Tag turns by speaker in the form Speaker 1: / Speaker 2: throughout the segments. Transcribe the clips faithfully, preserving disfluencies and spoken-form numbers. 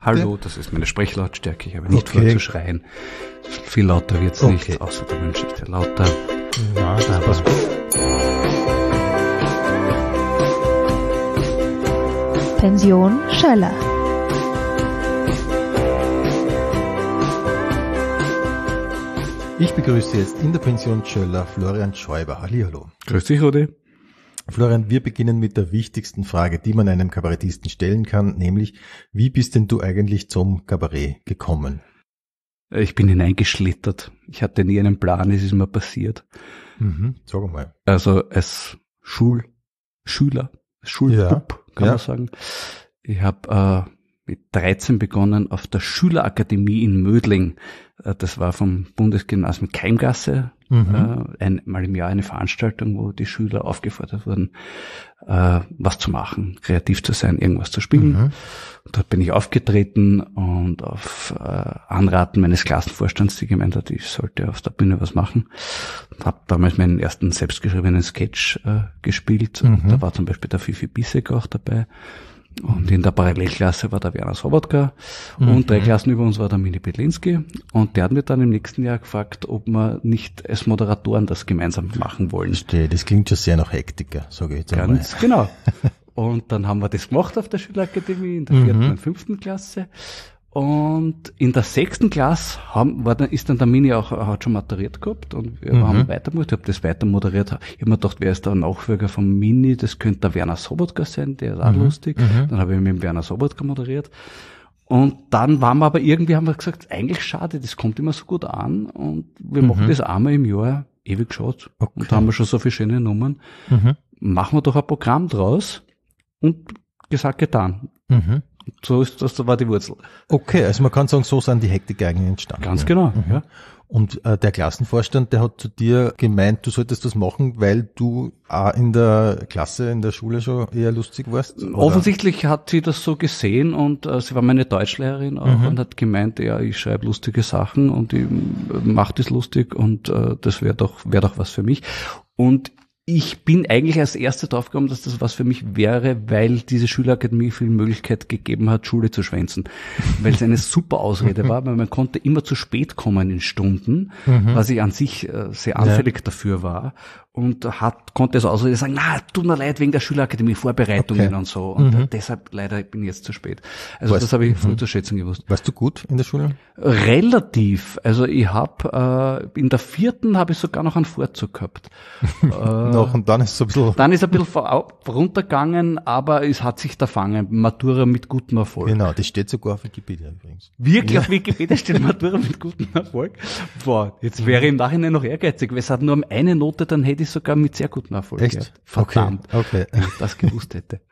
Speaker 1: Hallo, das ist meine Sprechlautstärke. Ich habe nicht okay. vor zu schreien. Viel lauter wird's okay. nicht, außer der Mensch ist ja lauter.
Speaker 2: Ja, das aber passt gut.
Speaker 3: Pension Schöller.
Speaker 2: Ich begrüße jetzt in der Pension Schöller Florian Schäuber. Hallihallo.
Speaker 1: Grüß dich, Rudi.
Speaker 2: Florian, wir beginnen mit der wichtigsten Frage, die man einem Kabarettisten stellen kann, nämlich, wie bist denn du eigentlich zum Kabarett gekommen?
Speaker 1: Ich bin hineingeschlittert. Ich hatte nie einen Plan, es ist mir passiert.
Speaker 2: Mhm, sag mal.
Speaker 1: Also als Schul, Schüler, Schulbub, ja, kann ja. man sagen. Ich habe äh, mit dreizehn begonnen auf der Schülerakademie in Mödling. Äh, das war vom Bundesgymnasium Keimgasse. Mhm. Äh, einmal im Jahr eine Veranstaltung, wo die Schüler aufgefordert wurden, äh, was zu machen, kreativ zu sein, irgendwas zu spielen. Mhm. Und dort bin ich aufgetreten und auf äh, Anraten meines Klassenvorstands, die gemeint hat, ich sollte auf der Bühne was machen. Und habe damals meinen ersten selbstgeschriebenen Sketch äh, gespielt. Mhm. Da war zum Beispiel der Fifi Bissek auch dabei. Und in der Parallelklasse war der Werner Sobotka mhm. und drei Klassen über uns war der Mini Petlinski. Und der hat mir dann im nächsten Jahr gefragt, ob wir nicht als Moderatoren das gemeinsam machen wollen.
Speaker 2: Verstehe, das klingt schon sehr nach Hektiker, sage ich jetzt einmal.
Speaker 1: Ganz genau. Und dann haben wir das gemacht auf der Schülerakademie in der vierten mhm. und fünften Klasse. Und in der sechsten Klasse haben, war dann, ist dann der Mini auch, hat schon maturiert gehabt und wir mhm. haben weitergemacht. Ich habe das weiter moderiert. Ich habe mir gedacht, wer ist der Nachfolger vom Mini? Das könnte der Werner Sobotka sein, der ist auch mhm. lustig. Mhm. Dann habe ich mit dem Werner Sobotka moderiert. Und dann waren wir aber irgendwie, haben wir gesagt, eigentlich schade, das kommt immer so gut an und wir mhm. machen das einmal im Jahr, ewig geschaut. Okay. Und da haben wir schon so viele schöne Nummern. Mhm. Machen wir doch ein Programm draus und gesagt, getan. Mhm. So ist das, so war die Wurzel.
Speaker 2: Okay, also man kann sagen, so sind die Hektiker eigentlich entstanden.
Speaker 1: Ganz genau,
Speaker 2: mhm.
Speaker 1: ja.
Speaker 2: Und äh, der Klassenvorstand, der hat zu dir gemeint, du solltest das machen, weil du auch in der Klasse, in der Schule schon eher lustig warst? Oder?
Speaker 1: Offensichtlich hat sie das so gesehen und äh, sie war meine Deutschlehrerin auch mhm. und hat gemeint, ja, ich schreibe lustige Sachen und ich mache das lustig und äh, das wäre doch, wäre doch was für mich. Und ich bin eigentlich als Erster draufgekommen, dass das was für mich wäre, weil diese Schülerakademie viel Möglichkeit gegeben hat, Schule zu schwänzen. Weil es eine super Ausrede war, weil man konnte immer zu spät kommen in Stunden, mhm. was ich an sich äh, sehr anfällig ja. dafür war. Und hat, konnte es Ausrede sagen, na, tut mir leid, wegen der Schülerakademie, Vorbereitungen okay. und so. Und mhm. deshalb leider bin ich jetzt zu spät. Also weißt, das habe ich früh mhm. zu schätzen gewusst.
Speaker 2: Warst du gut in der Schule?
Speaker 1: Relativ. Also ich habe äh, in der vierten habe ich sogar noch einen Vorzug gehabt.
Speaker 2: äh, noch und dann ist es ein bisschen...
Speaker 1: Dann ist ein bisschen runtergegangen, aber es hat sich da fangen. Matura mit gutem Erfolg.
Speaker 2: Genau, das steht sogar auf Wikipedia übrigens.
Speaker 1: Wirklich, ja. Auf Wikipedia steht Matura mit gutem Erfolg? Boah, jetzt wäre ich im Nachhinein noch ehrgeizig, weil es hat nur um eine Note, dann hätte ich sogar mit sehr gutem Erfolg.
Speaker 2: Echt?
Speaker 1: Gehabt. Verdammt.
Speaker 2: Okay. okay.
Speaker 1: Wenn ich das gewusst hätte.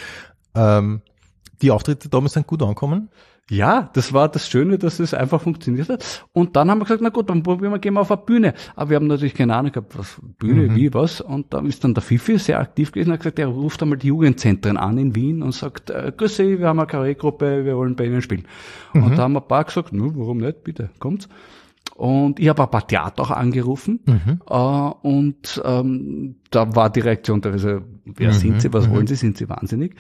Speaker 2: ähm, die Auftritte damals sind gut angekommen?
Speaker 1: Ja, das war das Schöne, dass es einfach funktioniert hat. Und dann haben wir gesagt, na gut, dann probieren wir, gehen wir auf eine Bühne. Aber wir haben natürlich keine Ahnung gehabt, was Bühne, mhm. wie, was. Und da ist dann der Fifi sehr aktiv gewesen und hat gesagt, er ruft einmal die Jugendzentren an in Wien und sagt, äh, grüß Sie, wir haben eine Kabarettgruppe, wir wollen bei Ihnen spielen. Mhm. Und da haben wir ein paar gesagt, no, warum nicht, bitte, kommt's. Und ich habe ein paar Theater auch angerufen mhm. äh, und ähm, da war die Reaktion teilweise, wer mhm. sind Sie, was mhm. wollen Sie, sind Sie wahnsinnig?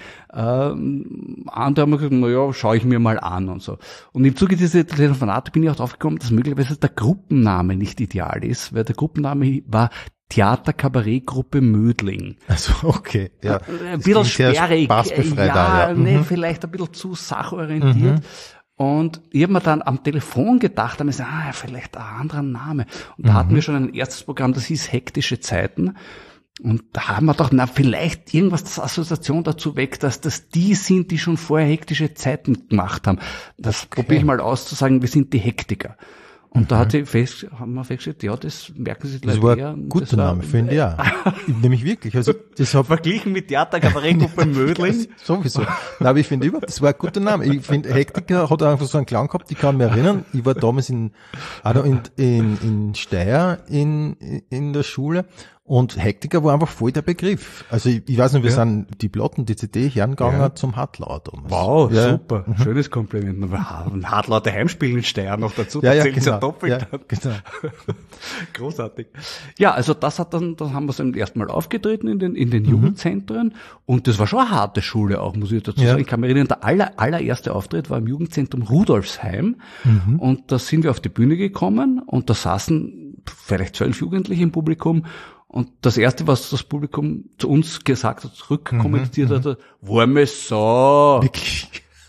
Speaker 1: Ähm, andere haben gesagt, na ja, schaue ich mir mal an und so. Und im Zuge dieser Telefonate bin ich auch drauf gekommen, dass möglicherweise der Gruppenname nicht ideal ist, weil der Gruppenname war Theater-Kabarettgruppe Mödling.
Speaker 2: Also okay, ja.
Speaker 1: Ein bisschen sperrig, ja,
Speaker 2: da, ja.
Speaker 1: Nee,
Speaker 2: mhm.
Speaker 1: vielleicht ein bisschen zu sachorientiert. Mhm. Und ich habe mir dann am Telefon gedacht, da habe ich gesagt, ah, vielleicht ein anderer Name. Und da mhm. hatten wir schon ein erstes Programm, das hieß Hektische Zeiten. Und da haben wir gedacht, na, vielleicht irgendwas, das Assoziation dazu weckt, dass das die sind, die schon vorher hektische Zeiten gemacht haben. Das okay. probiere ich mal aus zu sagen, wir sind die Hektiker. Und mhm. da hat sie fest, haben wir festgestellt, ja, das merken Sie gleich.
Speaker 2: Das war ein guter Name, finde ich ja. Nämlich wirklich. Also, das hab
Speaker 1: verglichen mit Theater, Kabarettgruppe Mödling.
Speaker 2: Sowieso. Nein, aber ich finde überhaupt, das war ein guter Name. Ich finde, Hektiker hat einfach so einen Klang gehabt, ich kann mich erinnern. Ich war damals in, auch in, in, in Steyr in, in der Schule. Und Hektiker war einfach voll der Begriff. Also ich, ich weiß nicht, wir
Speaker 1: Ja.
Speaker 2: sind die Platten, die C D hergegangen
Speaker 1: Ja.
Speaker 2: zum Hartlauer damals.
Speaker 1: Wow,
Speaker 2: Ja.
Speaker 1: super. Schönes Kompliment. Ein Hartlaute Heimspiel in Steyr noch dazu.
Speaker 2: Ja,
Speaker 1: da
Speaker 2: ja,
Speaker 1: zählt's
Speaker 2: genau.
Speaker 1: doppelt.
Speaker 2: Ja, genau.
Speaker 1: Großartig. Ja, also das hat dann, dann haben wir zum ersten Mal aufgetreten in den, in den Jugendzentren. Und das war schon eine harte Schule auch, muss ich dazu
Speaker 2: Ja.
Speaker 1: sagen. Ich kann mich erinnern, der aller, allererste Auftritt war im Jugendzentrum Rudolfsheim. Und da sind wir auf die Bühne gekommen und da saßen vielleicht zwölf Jugendliche im Publikum. Und das Erste, was das Publikum zu uns gesagt hat, zurückkommentiert
Speaker 2: Mhm,
Speaker 1: hat, warme Sau.
Speaker 2: Wirklich.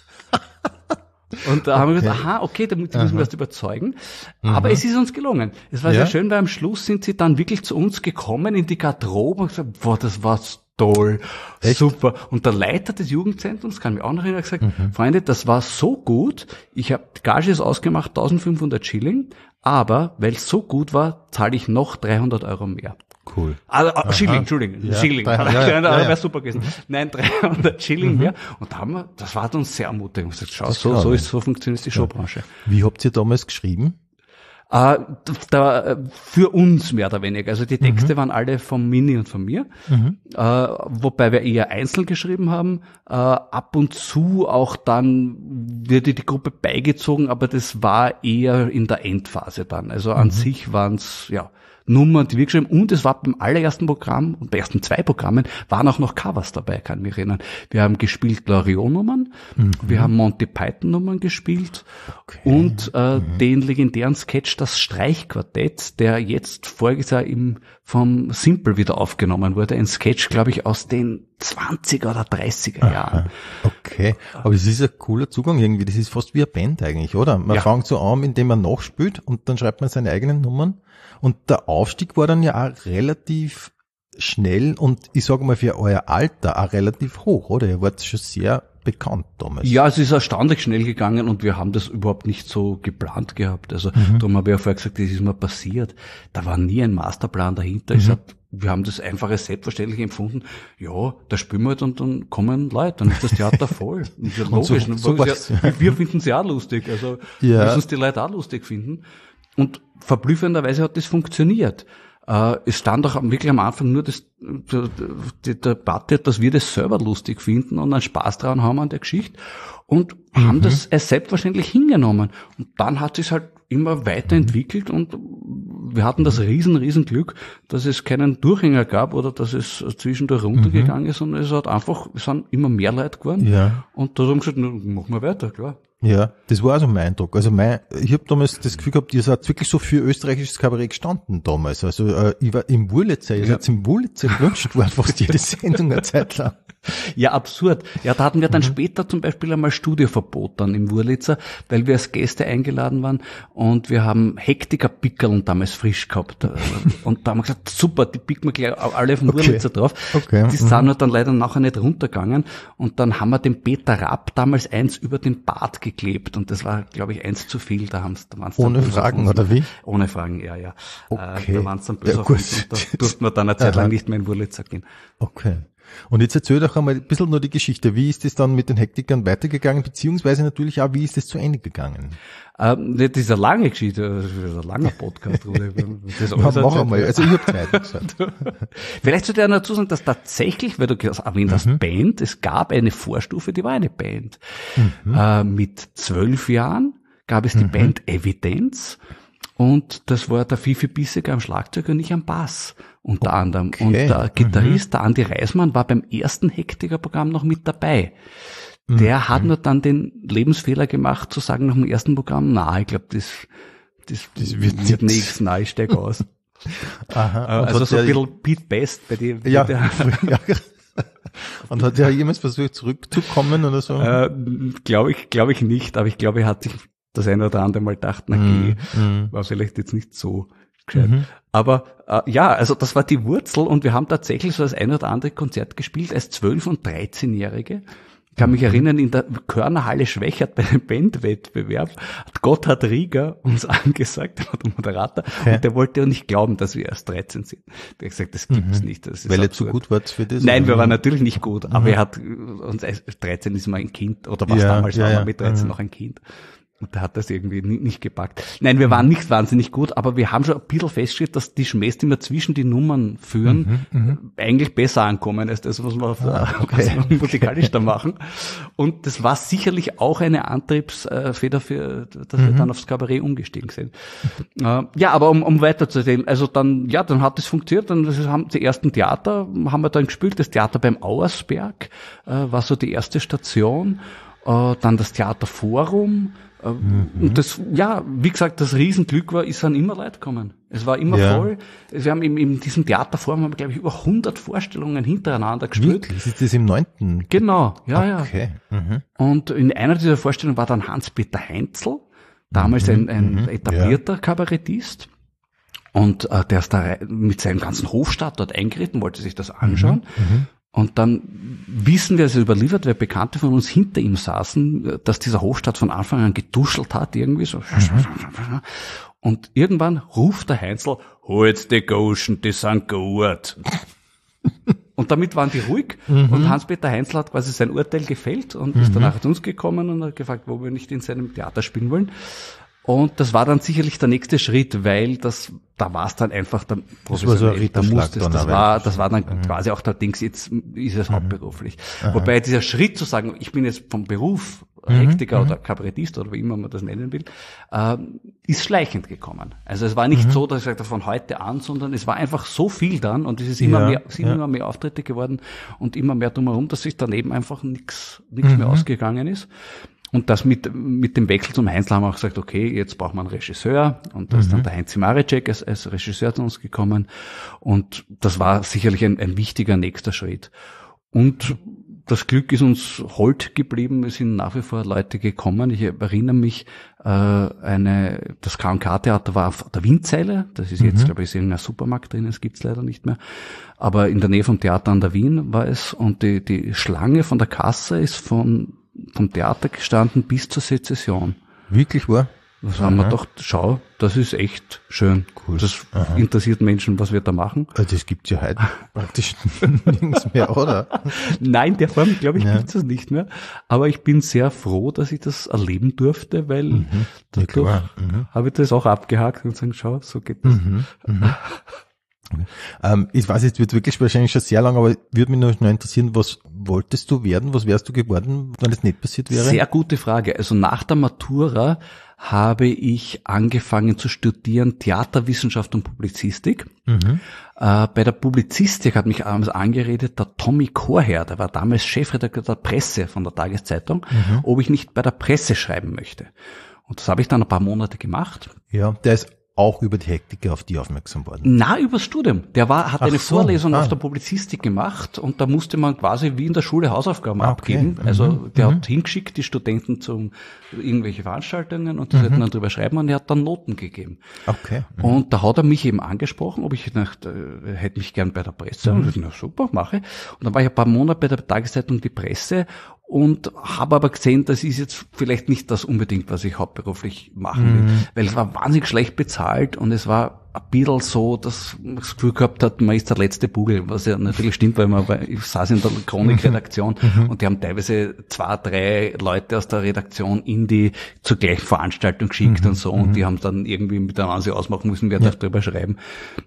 Speaker 1: Und da haben wir
Speaker 2: Okay.
Speaker 1: gesagt, aha, okay, damit müssen wir erst überzeugen. Aber es ist uns gelungen. Es war
Speaker 2: Ja.
Speaker 1: sehr schön, weil am Schluss sind sie dann wirklich zu uns gekommen in die Garderobe und gesagt, boah, das war toll,
Speaker 2: Echt?
Speaker 1: super. Und der Leiter des Jugendzentrums, kann mich auch noch erinnern, hat gesagt,
Speaker 2: Mhm.
Speaker 1: Freunde, das war so gut, ich habe, die Gage ist ausgemacht, eintausendfünfhundert Schilling, aber weil es so gut war, zahle ich noch dreihundert Euro mehr.
Speaker 2: Cool.
Speaker 1: Also, äh, Schilling, Entschuldigung,
Speaker 2: Ja,
Speaker 1: Schilling.
Speaker 2: dreihundert, ja, ja,
Speaker 1: Ja,
Speaker 2: ja, ja.
Speaker 1: wäre super gewesen. Nein, dreihundert Schilling mehr. Und da haben wir, das war uns sehr ermutigend. Wir haben gesagt, schau, so,
Speaker 2: glaube
Speaker 1: so
Speaker 2: ich.
Speaker 1: ist, so funktioniert die Showbranche.
Speaker 2: Wie habt ihr damals geschrieben?
Speaker 1: Äh, da, äh, für uns mehr oder weniger. Also die Texte waren alle von Mini und von mir, äh, wobei wir eher einzeln geschrieben haben. Äh, ab und zu auch dann wurde die Gruppe beigezogen, aber das war eher in der Endphase dann. Also an sich waren es ja Nummern, die wir geschrieben haben. Und es war beim allerersten Programm und bei ersten zwei Programmen waren auch noch Covers dabei, kann mich erinnern. Wir haben gespielt Loriot-Nummern, wir haben Monty Python-Nummern gespielt und äh, den legendären Sketch Das Streichquartett, der jetzt voriges Jahr im, vom Simple wieder aufgenommen wurde. Ein Sketch, glaube ich, aus den zwanziger oder dreißiger Jahren.
Speaker 2: Okay, aber es ist ein cooler Zugang irgendwie, das ist fast wie eine Band eigentlich, oder? Man
Speaker 1: Ja.
Speaker 2: fängt so an, indem man nachspielt und dann schreibt man seine eigenen Nummern und der Aufstieg war dann ja auch relativ schnell und ich sage mal für euer Alter auch relativ hoch, oder? Ihr wart schon sehr bekannt damals.
Speaker 1: Ja, es ist erstaunlich schnell gegangen und wir haben das überhaupt nicht so geplant gehabt. Also darum habe ich ja vorher gesagt, das ist mir passiert. Da war nie ein Masterplan dahinter. Es hat, wir haben das einfach als selbstverständlich empfunden. Ja, da spielen wir halt und dann kommen Leute, dann ist das Theater voll. Und ist ja
Speaker 2: Und so-
Speaker 1: logisch. Und
Speaker 2: so
Speaker 1: wir-
Speaker 2: war's.
Speaker 1: wir wir finden es ja auch lustig. Also
Speaker 2: Ja.
Speaker 1: müssen es die Leute auch lustig finden. Und verblüffenderweise hat das funktioniert. Äh, es stand auch wirklich am Anfang nur das, die, die Debatte, dass wir das selber lustig finden und einen Spaß daran haben an der Geschichte und haben das als selbstverständlich hingenommen. Und dann hat es halt immer weiterentwickelt und wir hatten das riesen, riesen Glück, dass es keinen Durchhänger gab oder dass es zwischendurch runtergegangen ist, sondern es hat einfach, es sind immer mehr Leute geworden.
Speaker 2: Ja.
Speaker 1: Und da haben wir gesagt, na, machen wir weiter, klar.
Speaker 2: Ja, das war also mein Eindruck. Also mein, ich habe damals das Gefühl gehabt, ihr seid wirklich so für österreichisches Kabarett gestanden damals. Also äh, ich war im Wurlitzer, ihr
Speaker 1: Ja.
Speaker 2: seid im Wurlitzer gewünscht worden, fast jede Sendung eine Zeit lang.
Speaker 1: Ja, absurd. Ja, da hatten wir dann später zum Beispiel einmal Studioverbot dann im Wurlitzer, weil wir als Gäste eingeladen waren und wir haben Hektiker-Pickeln damals frisch gehabt. Und da haben wir gesagt, super, die picken wir gleich alle vom
Speaker 2: Okay.
Speaker 1: Wurlitzer drauf.
Speaker 2: Okay.
Speaker 1: Die sind halt dann leider nachher nicht runtergegangen und dann haben wir dem Peter Rapp damals eins über den Bart geklebt und das war, glaube ich, eins zu viel. Da haben's, da waren's dann
Speaker 2: Ohne
Speaker 1: böse auf
Speaker 2: Fragen,
Speaker 1: uns.
Speaker 2: oder wie?
Speaker 1: Ohne Fragen, ja, ja.
Speaker 2: Okay.
Speaker 1: Äh, da waren's dann böse
Speaker 2: Ja,
Speaker 1: auf
Speaker 2: gut.
Speaker 1: uns und da durften wir dann eine Zeit lang nicht mehr in Wurlitzer gehen.
Speaker 2: Okay. Und jetzt erzähl doch einmal ein bisschen nur die Geschichte. Wie ist es dann mit den Hektikern weitergegangen, beziehungsweise natürlich auch, wie ist es zu Ende gegangen?
Speaker 1: Ähm, das ist eine lange Geschichte, das ist ein langer Podcast. Rudi. Das
Speaker 2: Ja,
Speaker 1: alles
Speaker 2: mach
Speaker 1: erzählt.
Speaker 2: einmal. Also ich habe Zeit gesagt.
Speaker 1: Vielleicht sollte ich noch dazu sagen, dass tatsächlich, weil du erwähnt hast,
Speaker 2: Mhm.
Speaker 1: Band, es gab eine Vorstufe, die war eine Band. Äh, mit zwölf Jahren gab es die
Speaker 2: Mhm.
Speaker 1: Band Evidenz und das war der Fifi Bisseger am Schlagzeug und ich am Bass unter anderem. Und der Gitarrist, der Andi Reismann, war beim ersten Hektiker-Programm noch mit dabei. Der hat nur dann den Lebensfehler gemacht, zu sagen nach dem ersten Programm, na, ich glaube, das, das,
Speaker 2: Das
Speaker 1: wird,
Speaker 2: wird
Speaker 1: wird
Speaker 2: nix.
Speaker 1: nichts, nein, ich steig aus.
Speaker 2: Aha. Und
Speaker 1: Also
Speaker 2: hat
Speaker 1: so ein
Speaker 2: der-
Speaker 1: bisschen Pete Best bei dir.
Speaker 2: Ja,
Speaker 1: Der,
Speaker 2: ja. Und hat er jemals versucht zurückzukommen oder so?
Speaker 1: äh, glaube ich, glaube ich nicht, aber ich glaube, er hat sich das eine oder andere Mal gedacht, na geh,
Speaker 2: Mhm.
Speaker 1: war vielleicht jetzt nicht so gescheit.
Speaker 2: Mhm.
Speaker 1: Aber äh, ja, also das war die Wurzel und wir haben tatsächlich so das ein oder andere Konzert gespielt als zwölf- und dreizehnjährige. Ich kann mich erinnern, in der Körnerhalle Schwächert bei einem Bandwettbewerb hat Gotthard Rieger uns angesagt, der war der Moderator,
Speaker 2: Okay.
Speaker 1: und der wollte ja nicht glauben, dass wir erst dreizehn sind. Der hat gesagt, das gibt's nicht. Das ist
Speaker 2: Weil er zu
Speaker 1: absurd.
Speaker 2: gut war für das?
Speaker 1: Nein,
Speaker 2: oder?
Speaker 1: wir waren natürlich nicht gut, aber er hat uns, dreizehn ist mal ein Kind, oder was
Speaker 2: Ja,
Speaker 1: damals
Speaker 2: ja,
Speaker 1: war
Speaker 2: ja.
Speaker 1: man mit dreizehn
Speaker 2: Mhm.
Speaker 1: noch ein Kind. Und der hat das irgendwie nicht gepackt. Nein, wir waren nicht wahnsinnig gut, aber wir haben schon ein bisschen festgestellt, dass die Schmähs, die wir zwischen die Nummern führen, mhm, eigentlich besser ankommen als das, was wir, auf,
Speaker 2: ah, okay.
Speaker 1: was wir musikalisch da machen. Und das war sicherlich auch eine Antriebsfeder für, dass mhm. wir dann aufs Kabarett umgestiegen sind. Ja, aber um, um weiterzusehen, also dann, ja, dann hat es funktioniert, dann das haben die ersten Theater, haben wir dann gespielt, das Theater beim Auersberg war so die erste Station, dann das Theaterforum. Mhm. Und das, ja, wie gesagt, das Riesenglück war, es sind immer Leute gekommen. Es war immer ja. voll. Wir haben in, in diesem Theaterforum, haben wir, glaube ich, über hundert Vorstellungen hintereinander gespielt.
Speaker 2: Wirklich? Ist das im neunten?
Speaker 1: Genau, ja,
Speaker 2: okay.
Speaker 1: ja.
Speaker 2: Mhm.
Speaker 1: Und in einer dieser Vorstellungen war dann Hans-Peter Heinzel, damals mhm. ein, ein etablierter ja. Kabarettist. Und äh, der ist da mit seinem ganzen Hofstaat dort eingeritten, wollte sich das anschauen. Mhm. Und dann wissen wir, es ist überliefert, weil Bekannte von uns hinter ihm saßen, dass dieser Hofstaat von Anfang an getuschelt hat, irgendwie so. Mhm. Und irgendwann ruft der Heinzel, holt die Goschen, die sind gut. Und damit waren die ruhig. Mhm. Und Hans-Peter Heinzel hat quasi sein Urteil gefällt und mhm. ist danach zu uns gekommen und hat gefragt, wo wir nicht in seinem Theater spielen wollen. Und das war dann sicherlich der nächste Schritt, weil das, da war es dann einfach der
Speaker 2: das war so ein
Speaker 1: da musste es, das war, das war dann mhm. quasi auch der Dings, jetzt ist es mhm. hauptberuflich. Aha. Wobei dieser Schritt zu sagen, ich bin jetzt vom Beruf Hektiker mhm. oder Kabarettist oder wie immer man das nennen will, äh, ist schleichend gekommen. Also es war nicht mhm. so, dass ich sagte, von heute an, sondern es war einfach so viel dann und es ist immer ja, mehr, sind ja. immer mehr Auftritte geworden und immer mehr drumherum, dass sich daneben einfach nichts, nichts mhm. mehr ausgegangen ist. Und das mit, mit dem Wechsel zum Heinzel haben wir auch gesagt, okay, jetzt braucht man einen Regisseur. Und da ist mhm. dann der Heinz Mareczek als, als Regisseur zu uns gekommen. Und das war sicherlich ein, ein wichtiger nächster Schritt. Und das Glück ist uns hold geblieben. Es sind nach wie vor Leute gekommen. Ich erinnere mich, äh, eine, das K und K-Theater war auf der Windseile. Das ist jetzt, mhm. glaube ich, ist irgendein Supermarkt drin. Das gibt's leider nicht mehr. Aber in der Nähe vom Theater an der Wien war es. Und die, die Schlange von der Kasse ist von vom Theater gestanden bis zur Sezession.
Speaker 2: Wirklich wahr?
Speaker 1: Das haben wir gedacht, schau, das ist echt schön. Cool. Das Aha. interessiert Menschen, was wir da machen.
Speaker 2: Also das gibt's ja heute praktisch nirgends mehr, oder?
Speaker 1: Nein, der Form, glaube ich, ja. gibt's das nicht mehr. Aber ich bin sehr froh, dass ich das erleben durfte, weil mhm. dadurch ja, mhm. habe ich das auch abgehakt und sagen, schau, so geht das. Mhm. Mhm.
Speaker 2: Ähm, ich weiß, es wird wirklich wahrscheinlich schon sehr lang, aber würde mich noch interessieren, was wolltest du werden? Was wärst du geworden, wenn das nicht passiert wäre?
Speaker 1: Sehr gute Frage. Also nach der Matura habe ich angefangen zu studieren Theaterwissenschaft und Publizistik. Mhm. Äh, bei der Publizistik hat mich damals angeredet der Tommy Chorherr, der war damals Chefredakteur der Presse von der Tageszeitung, mhm. ob ich nicht bei der Presse schreiben möchte. Und das habe ich dann ein paar Monate gemacht.
Speaker 2: Ja, der ist auch über die Hektiker auf die aufmerksam worden?
Speaker 1: Na, übers Studium. Der war, hat
Speaker 2: Ach
Speaker 1: eine
Speaker 2: so,
Speaker 1: Vorlesung
Speaker 2: ah.
Speaker 1: auf der Publizistik gemacht und da musste man quasi wie in der Schule Hausaufgaben
Speaker 2: okay.
Speaker 1: abgeben. Also
Speaker 2: mhm.
Speaker 1: der
Speaker 2: mhm.
Speaker 1: hat hingeschickt die Studenten zu irgendwelche Veranstaltungen und die mhm. sollten dann drüber schreiben und er hat dann Noten gegeben.
Speaker 2: Okay. Mhm.
Speaker 1: Und da hat er mich eben angesprochen, ob ich nach, äh, hätte mich gern bei der Presse. Mhm. Und ich dachte, na super, mache. Und dann war ich ein paar Monate bei der Tageszeitung Die Presse und habe aber gesehen, das ist jetzt vielleicht nicht das unbedingt, was ich hauptberuflich machen will, mhm. weil es war wahnsinnig schlecht bezahlt und es war ein bisschen so, dass man das Gefühl gehabt hat, man ist der letzte Bugel, was ja natürlich stimmt, weil man, weil ich saß in der Chronikredaktion mhm. und die haben teilweise zwei, drei Leute aus der Redaktion in die zur gleichen Veranstaltung geschickt mhm. und so und die haben dann irgendwie miteinander sich ausmachen müssen, wer ja. darf drüber schreiben.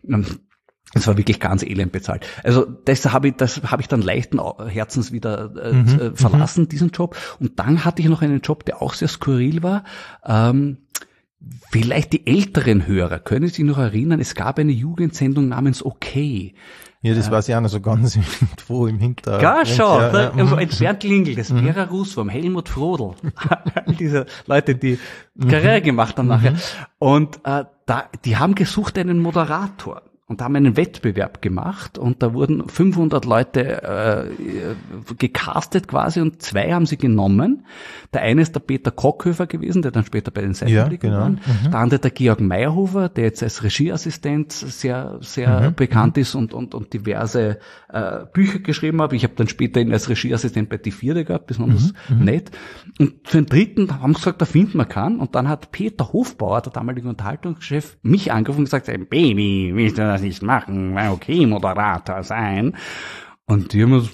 Speaker 1: Es war wirklich ganz elend bezahlt. Also das habe ich, das habe ich dann leichten Herzens wieder äh, mhm, verlassen, m- diesen Job. Und dann hatte ich noch einen Job, der auch sehr skurril war. Ähm, vielleicht die älteren Hörer können sich noch erinnern, es gab eine Jugendsendung namens Okay.
Speaker 2: Ja, das äh, weiß ich auch noch so ganz irgendwo im Hintergrund.
Speaker 1: Ja, schon. Ja, ja. Also ein Bernd Klingel, das mhm. Vera Russwurm, Helmut Frodel. All diese Leute, die mhm. Karriere gemacht haben mhm. nachher. Und äh, da, die haben gesucht einen Moderator. Und haben einen Wettbewerb gemacht und da wurden fünfhundert Leute äh, gecastet quasi und zwei haben sie genommen. Der eine ist der Peter Kockhöfer gewesen, der dann später bei den Seitenblicken
Speaker 2: ja, genau.
Speaker 1: war.
Speaker 2: Mhm.
Speaker 1: Der andere der Georg Meyerhofer, der jetzt als Regieassistent sehr sehr mhm. bekannt ist und und und diverse äh, Bücher geschrieben hat. Ich habe dann später ihn als Regieassistent bei Die Vierde gehabt, besonders mhm. nett. Und für den dritten haben sie gesagt, da finden wir keinen. Und dann hat Peter Hofbauer, der damalige Unterhaltungschef, mich angerufen und gesagt, Baby, willst du das nicht machen? Okay, Moderator sein. Und die haben uns,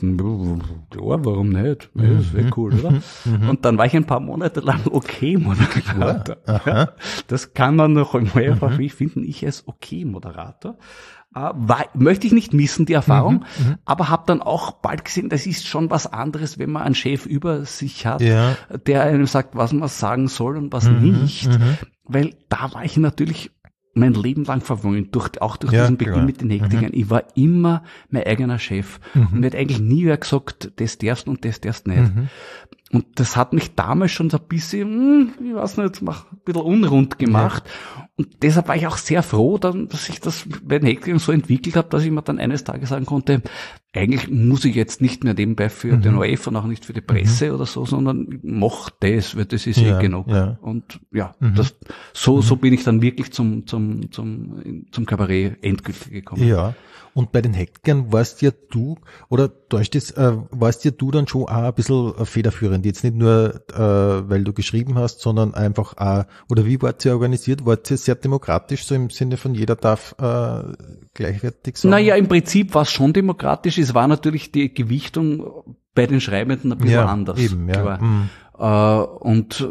Speaker 1: ja, warum nicht? Ja, das wäre cool, oder? Mhm. Und dann war ich ein paar Monate lang Okay-Moderator. Ja, das kann man noch mehrfach, wie finden, ich als Okay-Moderator. Uh, war, möchte ich nicht missen, die Erfahrung, mhm, aber habe dann auch bald gesehen, das ist schon was anderes, wenn man einen Chef über sich hat, ja. der einem sagt, was man sagen soll und was mhm, nicht, mhm. weil da war ich natürlich mein Leben lang verwöhnt, durch, auch durch ja, diesen Beginn klar. mit den Hektikern. Mhm. Ich war immer mein eigener Chef mhm. und mir hat eigentlich nie wer gesagt, das darfst und das darfst nicht. Mhm. Und das hat mich damals schon so ein bisschen, ich weiß nicht, ein bisschen unrund gemacht. Ja. Und deshalb war ich auch sehr froh, dann, dass ich das bei den Hektikern so entwickelt habe, dass ich mir dann eines Tages sagen konnte, eigentlich muss ich jetzt nicht mehr nebenbei für mhm. den O R F und auch nicht für die Presse mhm. oder so, sondern mach das, weil das ist ja, eh genug. Ja. Und ja, mhm. das, so, so bin ich dann wirklich zum, zum, zum, zum Kabarett endgültig gekommen.
Speaker 2: Ja. Und bei den Hektikern warst ja du, oder täuscht es, äh, warst ja du dann schon auch ein bisschen federführend, jetzt nicht nur, äh, weil du geschrieben hast, sondern einfach auch, oder wie wart ihr organisiert? Wart ihr sehr demokratisch, so im Sinne von jeder darf äh, gleichwertig sein?
Speaker 1: Naja, im Prinzip war es schon demokratisch, es war natürlich die Gewichtung bei den Schreibenden ein bisschen
Speaker 2: ja,
Speaker 1: anders.
Speaker 2: Eben, ja. Mhm.
Speaker 1: Äh, und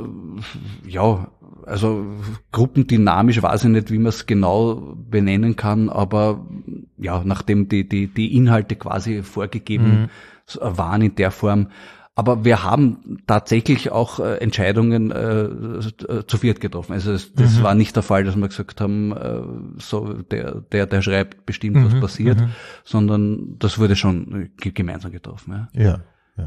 Speaker 1: ja, also gruppendynamisch weiß ich nicht, wie man es genau benennen kann, aber ja, nachdem die die die Inhalte quasi vorgegeben mhm. waren in der Form. Aber wir haben tatsächlich auch äh, Entscheidungen äh, zu viert getroffen. Also das, das mhm. war nicht der Fall, dass wir gesagt haben, äh, so der der der schreibt bestimmt, mhm. was passiert, mhm. sondern das wurde schon g- gemeinsam getroffen. Ja.
Speaker 2: Ja, ja.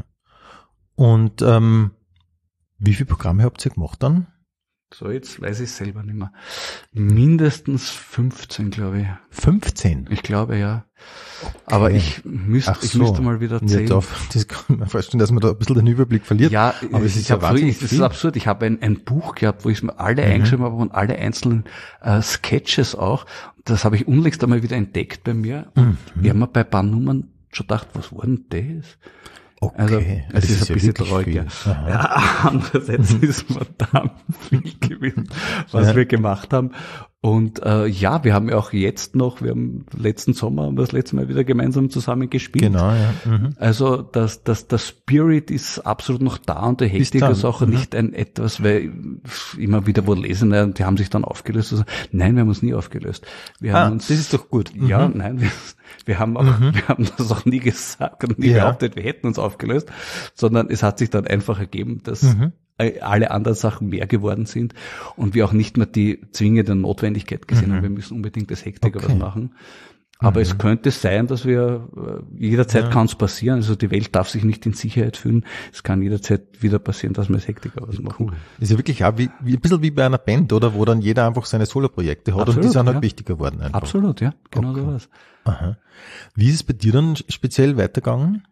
Speaker 2: Und ähm, wie viele Programme habt ihr gemacht dann?
Speaker 1: So, jetzt weiß ich selber nicht mehr. Mindestens fünfzehn, glaube ich.
Speaker 2: fünfzehn?
Speaker 1: Ich glaube, ja. Okay. Aber ich müsste, so. ich müsste mal wieder zählen.
Speaker 2: Ja, darf, das kann man vorstellen, dass man da ein bisschen den Überblick verliert.
Speaker 1: Ja, aber es ist ja wahnsinnig viel. Das ist absurd. Ich habe ein, ein Buch gehabt, wo ich mir alle mhm. eingeschrieben habe und alle einzelnen äh, Sketches auch. Das habe ich unlängst einmal wieder entdeckt bei mir. Und mhm. ich habe mir bei ein paar Nummern schon gedacht, was war denn das?
Speaker 2: Okay,
Speaker 1: also es ist, ist ein bisschen traurig. Ja. ja, andererseits ist verdammt viel gewesen, was ja. wir gemacht haben. Und äh, ja, wir haben ja auch jetzt noch, wir haben letzten Sommer haben wir das letzte Mal wieder gemeinsam zusammen gespielt.
Speaker 2: Genau, ja. Mhm.
Speaker 1: Also das, das, das Spirit ist absolut noch da und der Hektik ist auch mhm. nicht ein etwas, weil immer wieder wo lesen, die haben sich dann aufgelöst. Also, nein, wir haben uns nie aufgelöst. Wir
Speaker 2: ah,
Speaker 1: haben uns,
Speaker 2: das ist doch gut.
Speaker 1: Mhm. Ja, nein, wir, wir haben auch, mhm. wir haben das auch nie gesagt und nie ja. behauptet, wir hätten uns aufgelöst, sondern es hat sich dann einfach ergeben, dass mhm. alle anderen Sachen mehr geworden sind und wir auch nicht mehr die zwingende Notwendigkeit gesehen mhm. haben, wir müssen unbedingt als Hektiker okay. was machen. Aber mhm. es könnte sein, dass wir, jederzeit ja. kann es passieren, also die Welt darf sich nicht in Sicherheit fühlen, es kann jederzeit wieder passieren, dass wir als Hektiker was machen.
Speaker 2: Cool. Ist ja wirklich auch wie, wie, ein bisschen wie bei einer Band, oder, wo dann jeder einfach seine Solo-Projekte hat. Absolut, und die sind halt ja. wichtiger geworden einfach.
Speaker 1: Absolut, ja, genau okay. so was.
Speaker 2: Aha. Wie ist es bei dir dann speziell weitergegangen?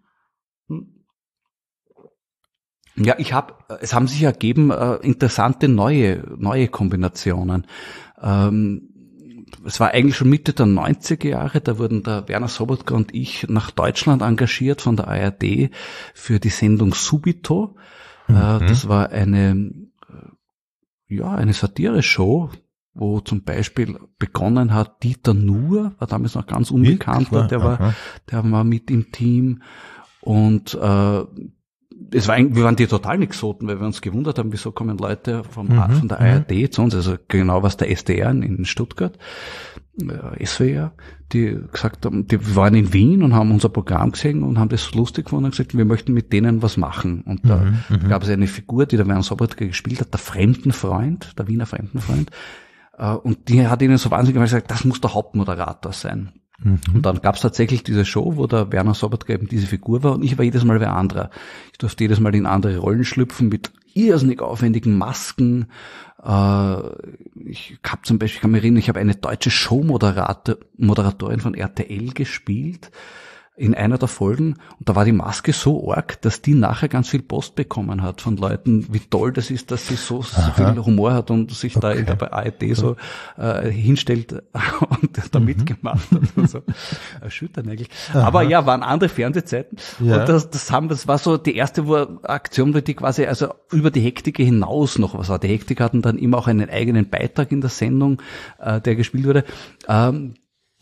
Speaker 1: Ja, ich habe, es haben sich ergeben äh, interessante neue neue Kombinationen. Ähm, es war eigentlich schon Mitte der neunziger Jahre, da wurden der Werner Sobotka und ich nach Deutschland engagiert von der A R D für die Sendung Subito. Mhm. Äh, das war eine ja eine Satire-Show, wo zum Beispiel begonnen hat Dieter Nuhr, war damals noch ganz unbekannter, der war der war mit im Team und äh, es war eigentlich, wir waren die total Exoten, weil wir uns gewundert haben, wieso kommen Leute vom, mhm, von der A R D zu uns, also genau was der S D R in Stuttgart, äh, S W R, die gesagt haben, die waren in Wien und haben unser Programm gesehen und haben das lustig gefunden und gesagt, wir möchten mit denen was machen. Und da mhm, gab es eine Figur, die der Werner Sobotka gespielt hat, der Fremdenfreund, der Wiener Fremdenfreund, äh, und die hat ihnen so wahnsinnig gesagt, das muss der Hauptmoderator sein. Mhm. Und dann gab es tatsächlich diese Show, wo der Werner Sobotka eben diese Figur war und ich war jedes Mal wer anderer. Ich durfte jedes Mal in andere Rollen schlüpfen mit irrsinnig aufwendigen Masken. Äh, ich habe zum Beispiel, ich kann mich erinnern, ich habe eine deutsche Showmoderatorin von R T L gespielt in einer der Folgen und da war die Maske so arg, dass die nachher ganz viel Post bekommen hat von Leuten, wie toll das ist, dass sie so, so viel Humor hat und sich okay. da in der A R D so äh, hinstellt und da mhm. mitgemacht hat und so. Erschütternd eigentlich. Aha. Aber ja, waren andere Fernsehzeiten ja. und das, das haben, das war so die erste wo Aktion, die quasi also über die Hektiker hinaus noch was war. Die Hektiker hatten dann immer auch einen eigenen Beitrag in der Sendung, äh, der gespielt wurde. Ähm,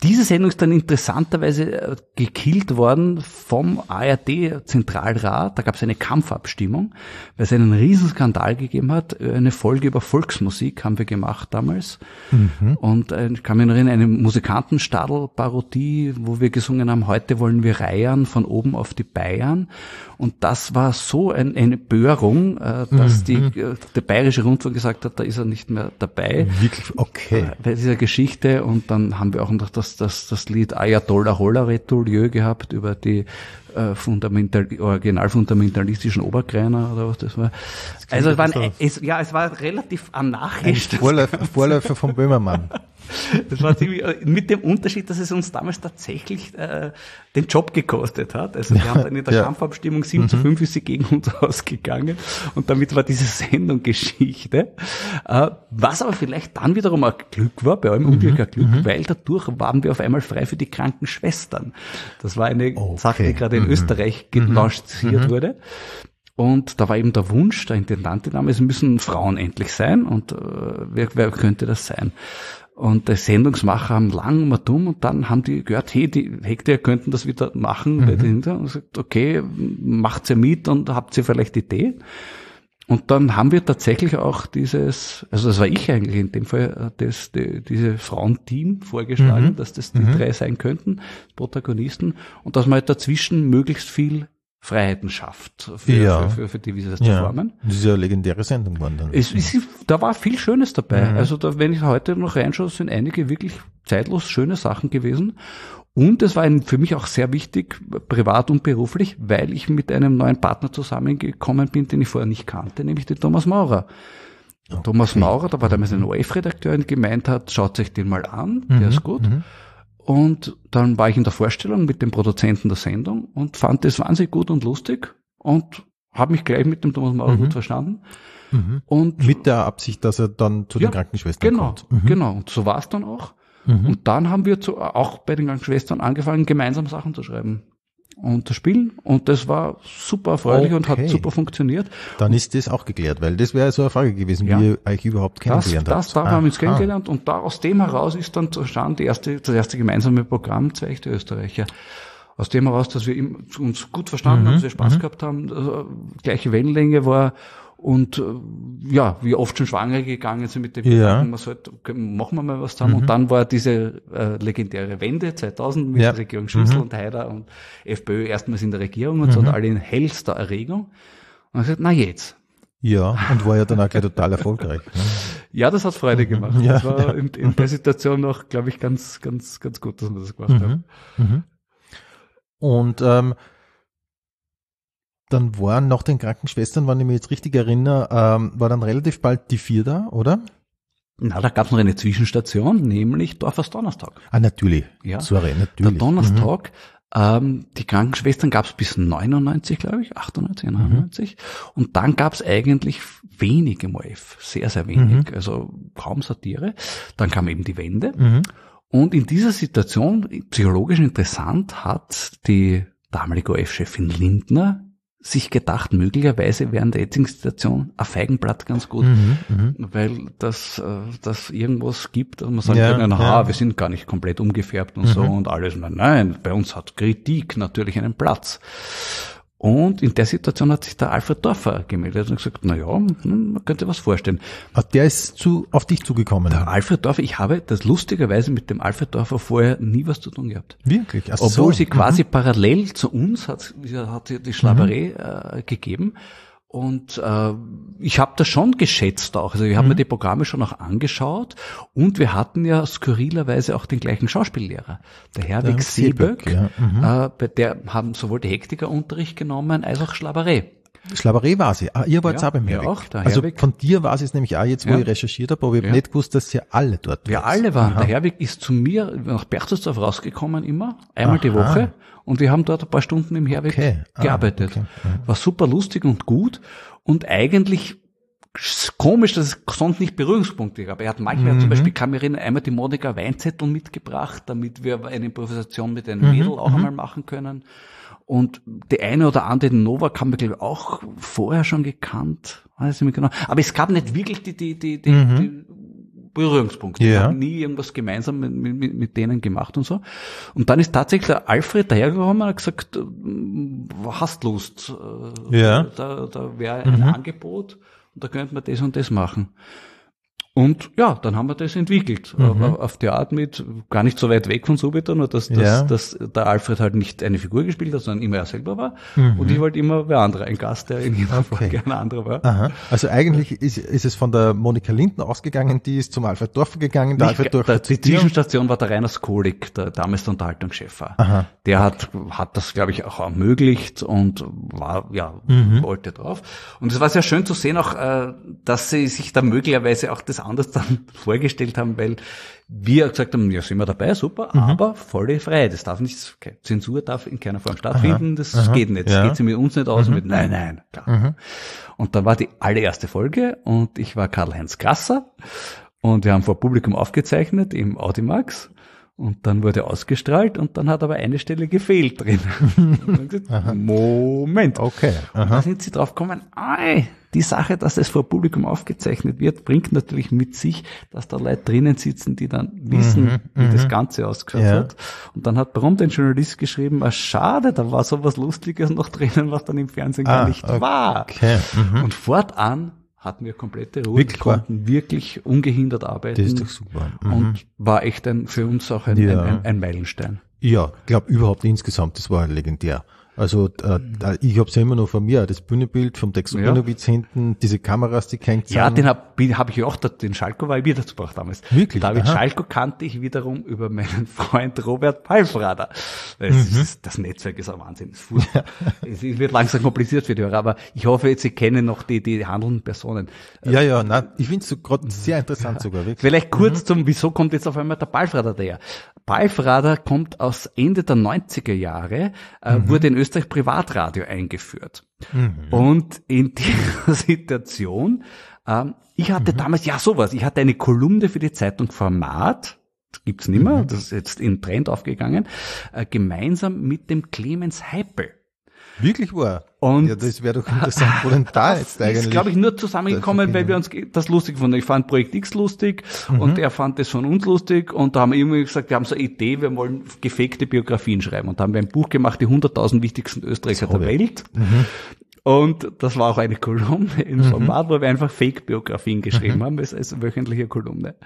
Speaker 1: diese Sendung ist dann interessanterweise gekillt worden vom A R D-Zentralrat. Da gab es eine Kampfabstimmung, weil es einen Riesenskandal gegeben hat. Eine Folge über Volksmusik haben wir gemacht damals. Mhm. Und ich kann mich erinnern, eine Musikantenstadl-Parodie, wo wir gesungen haben, heute wollen wir reiern von oben auf die Bayern. Und das war so ein, eine Böhrung, dass mhm. die, der Bayerische Rundfunk gesagt hat, da ist er nicht mehr dabei.
Speaker 2: Wirklich? Okay.
Speaker 1: Bei dieser Geschichte. Und dann haben wir auch noch das, das, das Lied Ayatollah Holla-Retoulieu gehabt über die äh, fundamental, originalfundamentalistischen Oberkreiner oder was das war. Das also es war, ein, es, ja, es war relativ anarchisch.
Speaker 2: Ein Vorläufer, Vorläufer von Böhmermann.
Speaker 1: Das war ziemlich, mit dem Unterschied, dass es uns damals tatsächlich äh, den Job gekostet hat. Also wir ja, haben dann in der ja. Kampfabstimmung sieben mhm. zu fünf ist sie gegen uns ausgegangen und damit war diese Sendung Geschichte. Äh, was aber vielleicht dann wiederum auch Glück war, bei eurem Unglück ein Glück, mhm. weil dadurch waren wir auf einmal frei für die Krankenschwestern. Das war eine okay. Sache, die gerade in mhm. Österreich gelanciert mhm. wurde. Und da war eben der Wunsch der Intendantin, es müssen Frauen endlich sein und äh, wer, wer könnte das sein? Und die Sendungsmacher haben lang mal dumm und dann haben die gehört, hey, die Hektar könnten das wieder machen. Mhm. Dahinter. Und gesagt, okay, macht's ja mit und habt ihr vielleicht Idee? Und dann haben wir tatsächlich auch dieses, also das war ich eigentlich in dem Fall, das, die, diese Frauenteam vorgeschlagen, mhm. dass das die mhm. drei sein könnten, Protagonisten, und dass man halt dazwischen möglichst viel Freiheiten schafft, für, ja. für, für, für die Wiese zu
Speaker 2: ja.
Speaker 1: formen.
Speaker 2: Das ist ja eine legendäre Sendung geworden dann.
Speaker 1: Es ist, da war viel Schönes dabei. Mhm. Also da, wenn ich heute noch reinschaue, sind einige wirklich zeitlos schöne Sachen gewesen. Und es war ein, für mich auch sehr wichtig, privat und beruflich, weil ich mit einem neuen Partner zusammengekommen bin, den ich vorher nicht kannte, nämlich den Thomas Maurer. Okay. Thomas Maurer, da war damals ein O R F-Redakteur, der gemeint hat, schaut euch den mal an, mhm. der ist gut. Mhm. Und dann war ich in der Vorstellung mit dem Produzenten der Sendung und fand das wahnsinnig gut und lustig und habe mich gleich mit dem Thomas Maurer mhm. gut verstanden.
Speaker 2: Mhm. Und mit der Absicht, dass er dann zu
Speaker 1: ja,
Speaker 2: den Krankenschwestern
Speaker 1: genau,
Speaker 2: kommt. Mhm.
Speaker 1: Genau, und so war es dann auch. Mhm. Und dann haben wir zu, auch bei den Krankenschwestern angefangen, gemeinsam Sachen zu schreiben und zu spielen. Und das war super erfreulich okay. und hat super funktioniert.
Speaker 2: Dann ist das auch geklärt, weil das wäre so eine Frage gewesen,
Speaker 1: ja.
Speaker 2: wie ihr euch überhaupt kennengelernt
Speaker 1: das, habt. Das, da haben wir uns kennengelernt und da aus dem heraus ist dann zustande die erste, das erste gemeinsame Programm, zwei echte Österreicher. Aus dem heraus, dass wir uns gut verstanden mhm. haben, dass wir Spaß mhm. gehabt haben, also gleiche Wellenlänge war. Und ja, wie oft schon schwanger gegangen sind mit dem
Speaker 2: ja.
Speaker 1: Gedanken, man sollte, machen wir mal was zusammen. Mhm. Und dann war diese äh, legendäre Wende zweitausend mit
Speaker 2: ja.
Speaker 1: der Regierung Schüssel
Speaker 2: mhm.
Speaker 1: und Haider und FPÖ erstmals in der Regierung und so,
Speaker 2: mhm.
Speaker 1: und alle in hellster Erregung. Und ich gesagt, na jetzt.
Speaker 2: Ja, und war ja dann auch gleich total erfolgreich. Ne?
Speaker 1: Ja, das hat Freude gemacht.
Speaker 2: Ja,
Speaker 1: das war
Speaker 2: ja.
Speaker 1: in, in der Situation noch, glaube ich, ganz, ganz, ganz gut, dass wir das gemacht
Speaker 2: mhm.
Speaker 1: haben.
Speaker 2: Mhm. Und ähm, dann waren nach den Krankenschwestern, wenn ich mich jetzt richtig erinnere, ähm, war dann relativ bald die vier da, oder?
Speaker 1: Na, da gab es noch eine Zwischenstation, nämlich Dorfers Donnerstag.
Speaker 2: Ah, natürlich.
Speaker 1: Ja.
Speaker 2: Sorry, natürlich.
Speaker 1: Der Donnerstag, mhm. ähm, die Krankenschwestern gab es bis neunundneunzig, glaube ich, achtundneunzig, neunundneunzig. Mhm. Und dann gab es eigentlich wenig im O R F, sehr, sehr wenig, mhm. also kaum Satire. Dann kam eben die Wende. Mhm. Und in dieser Situation, psychologisch interessant, hat die damalige O R F-Chefin Lindner sich gedacht, möglicherweise während der jetzigen Situation ein Feigenblatt ganz gut,
Speaker 2: mhm, mh.
Speaker 1: weil das, das irgendwas gibt, und man sagt,
Speaker 2: ja,
Speaker 1: können, aha,
Speaker 2: ja.
Speaker 1: wir sind gar nicht komplett umgefärbt und
Speaker 2: mhm.
Speaker 1: so und alles. Nein, nein, bei uns hat Kritik natürlich einen Platz. Und in der Situation hat sich der Alfred Dorfer gemeldet und gesagt, na ja, man könnte was vorstellen.
Speaker 2: Ach, der ist zu, auf dich zugekommen.
Speaker 1: Der Alfred Dorfer, ich habe das lustigerweise mit dem Alfred Dorfer vorher nie was zu tun gehabt.
Speaker 2: Wirklich? Ach so.
Speaker 1: Obwohl sie quasi mhm. parallel zu uns hat, hat sie die Schlaberei mhm. äh, gegeben. Und äh, ich habe das schon geschätzt auch. Also ich habe mhm. mir die Programme schon auch angeschaut und wir hatten ja skurrilerweise auch den gleichen Schauspiellehrer, der Herwig Seeböck. Ja. Mhm. Äh, bei der haben sowohl die Hektiker Unterricht genommen als auch Schlaberei.
Speaker 2: Schlaberei war sie. Ah, ihr wart
Speaker 1: ja,
Speaker 2: auch beim Herwig.
Speaker 1: Auch, der
Speaker 2: also
Speaker 1: Herwig.
Speaker 2: Von dir war es nämlich auch jetzt, wo
Speaker 1: ja.
Speaker 2: ich recherchiert habe, aber ich habe
Speaker 1: ja.
Speaker 2: nicht gewusst, dass sie alle dort waren.
Speaker 1: Wir alle waren.
Speaker 2: Aha.
Speaker 1: Der Herwig ist zu mir nach Berchtesgaden rausgekommen immer, einmal
Speaker 2: Aha.
Speaker 1: die Woche. Und wir haben dort ein paar Stunden im Herwig
Speaker 2: okay. ah,
Speaker 1: gearbeitet.
Speaker 2: Okay. Mhm.
Speaker 1: War super lustig und gut. Und eigentlich komisch, dass es sonst nicht Berührungspunkte gab. Er hat manchmal mhm. zum Beispiel, kann mich erinnern, einmal die Monika Weinzettel mitgebracht, damit wir eine Improvisation mit einem
Speaker 2: mhm.
Speaker 1: Mädel auch
Speaker 2: mhm.
Speaker 1: einmal machen können. Und die eine oder andere, den Novak, haben wir, glaube ich, auch vorher schon gekannt. Weiß ich nicht genau. Aber es gab nicht wirklich die, die, die, die,
Speaker 2: mhm.
Speaker 1: die Berührungspunkte.
Speaker 2: Ja.
Speaker 1: Wir haben nie irgendwas gemeinsam mit, mit, mit denen gemacht und so. Und dann ist tatsächlich der Alfred dahergekommen und hat gesagt, hast Lust?
Speaker 2: Ja.
Speaker 1: Da, da wäre ein mhm. Angebot und da könnte man das und das machen. Und ja, dann haben wir das entwickelt. Mhm. Auf die Art mit, gar nicht so weit weg von Subiton, nur dass, dass,
Speaker 2: ja.
Speaker 1: dass der Alfred halt nicht eine Figur gespielt hat, sondern immer er selber war.
Speaker 2: Mhm.
Speaker 1: Und ich wollte immer wer andere, ein Gast, der in jeder
Speaker 2: okay.
Speaker 1: Folge ein anderer war.
Speaker 2: Aha. Also eigentlich ist, ist es von der Monika Linden ausgegangen, die ist zum Alfred Dorfer gegangen. Der
Speaker 1: Nicht,
Speaker 2: Alfred Dorfer
Speaker 1: der, die Zwischenstation war der Rainer Skolik, der damals der Unterhaltungschef war.
Speaker 2: Aha.
Speaker 1: Der hat, hat das, glaube ich, auch ermöglicht und war, ja,
Speaker 2: mhm.
Speaker 1: wollte drauf. Und es war sehr schön zu sehen auch, dass sie sich da möglicherweise auch das anders dann vorgestellt haben, weil wir gesagt haben, ja, sind wir dabei, super, mhm. aber volle Freiheit. Das darf nicht, okay, Zensur darf in keiner Form stattfinden,
Speaker 2: aha,
Speaker 1: das
Speaker 2: aha,
Speaker 1: geht nicht. Das
Speaker 2: ja.
Speaker 1: geht sie mit uns nicht aus
Speaker 2: mhm.
Speaker 1: und mit, nein, nein, klar.
Speaker 2: Mhm.
Speaker 1: Und dann war die allererste Folge und ich war Karl-Heinz Grasser und wir haben vor Publikum aufgezeichnet im Audimax. Und dann wurde ausgestrahlt und dann hat aber eine Stelle gefehlt drin. gesagt, Moment.
Speaker 2: Okay.
Speaker 1: Und da sind sie drauf gekommen, ei, die Sache, dass es vor Publikum aufgezeichnet wird, bringt natürlich mit sich, dass da Leute drinnen sitzen, die dann wissen,
Speaker 2: mhm,
Speaker 1: wie
Speaker 2: mhm.
Speaker 1: das Ganze ausgeschaut
Speaker 2: ja.
Speaker 1: hat. Und dann hat prompt ein Journalist geschrieben, ah, schade, da war so was Lustiges noch drinnen, was dann im Fernsehen
Speaker 2: ah,
Speaker 1: gar nicht
Speaker 2: okay.
Speaker 1: war.
Speaker 2: Okay. Mhm.
Speaker 1: Und fortan hatten wir komplette Ruhe,
Speaker 2: wirklich
Speaker 1: konnten war? wirklich ungehindert arbeiten.
Speaker 2: Das ist doch super.
Speaker 1: Mhm. Und war echt ein, für uns auch ein,
Speaker 2: ja.
Speaker 1: ein, ein, ein Meilenstein.
Speaker 2: Ja, ich glaube überhaupt insgesamt, das war legendär. Also äh, ich habe es ja immer noch von mir, das Bühnenbild vom Tex Urbinowitz ja. hinten, diese Kameras, die gehängt sind.
Speaker 1: Ja, den habe hab ich auch, den Schalko war ich wieder zu gebracht damals.
Speaker 2: Wirklich?
Speaker 1: David
Speaker 2: Aha.
Speaker 1: Schalko kannte ich wiederum über meinen Freund Robert Palfrader. Das, mhm. ist, das Netzwerk ist ein Wahnsinn. Es, ja. es wird langsam kompliziert für die Hörer, aber ich hoffe, jetzt Sie kennen noch die, die handelnden Personen.
Speaker 2: Ja, ja, nein, ich finde es so gerade sehr interessant sogar. Wirklich.
Speaker 1: Vielleicht kurz
Speaker 2: mhm.
Speaker 1: zum, wieso kommt jetzt auf einmal der Palfrader daher? Palfrader kommt aus Ende der neunziger Jahre, äh, mhm. wurde in Österreich Privatradio eingeführt. Mhm. Und in dieser Situation, ähm, ich hatte mhm. damals, ja sowas, ich hatte eine Kolumne für die Zeitung Format, das gibt's nicht mehr, mhm. das ist jetzt in Trend aufgegangen, äh, gemeinsam mit dem Clemens Heipel.
Speaker 2: Wirklich wahr?
Speaker 1: Und
Speaker 2: ja, das wäre doch interessant, wo denn da jetzt eigentlich?
Speaker 1: Das ist, glaube ich, nur zusammengekommen, weil wir uns das lustig fanden. Ich fand Projekt X lustig mhm. und er fand das von uns lustig und da haben wir irgendwie gesagt, wir haben so eine Idee, wir wollen gefakte Biografien schreiben und da haben wir ein Buch gemacht, die hunderttausend wichtigsten Österreicher der Welt. Mhm. Und das war auch eine Kolumne im mhm. Format, wo wir einfach Fake-Biografien geschrieben mhm. haben, als, als wöchentliche Kolumne.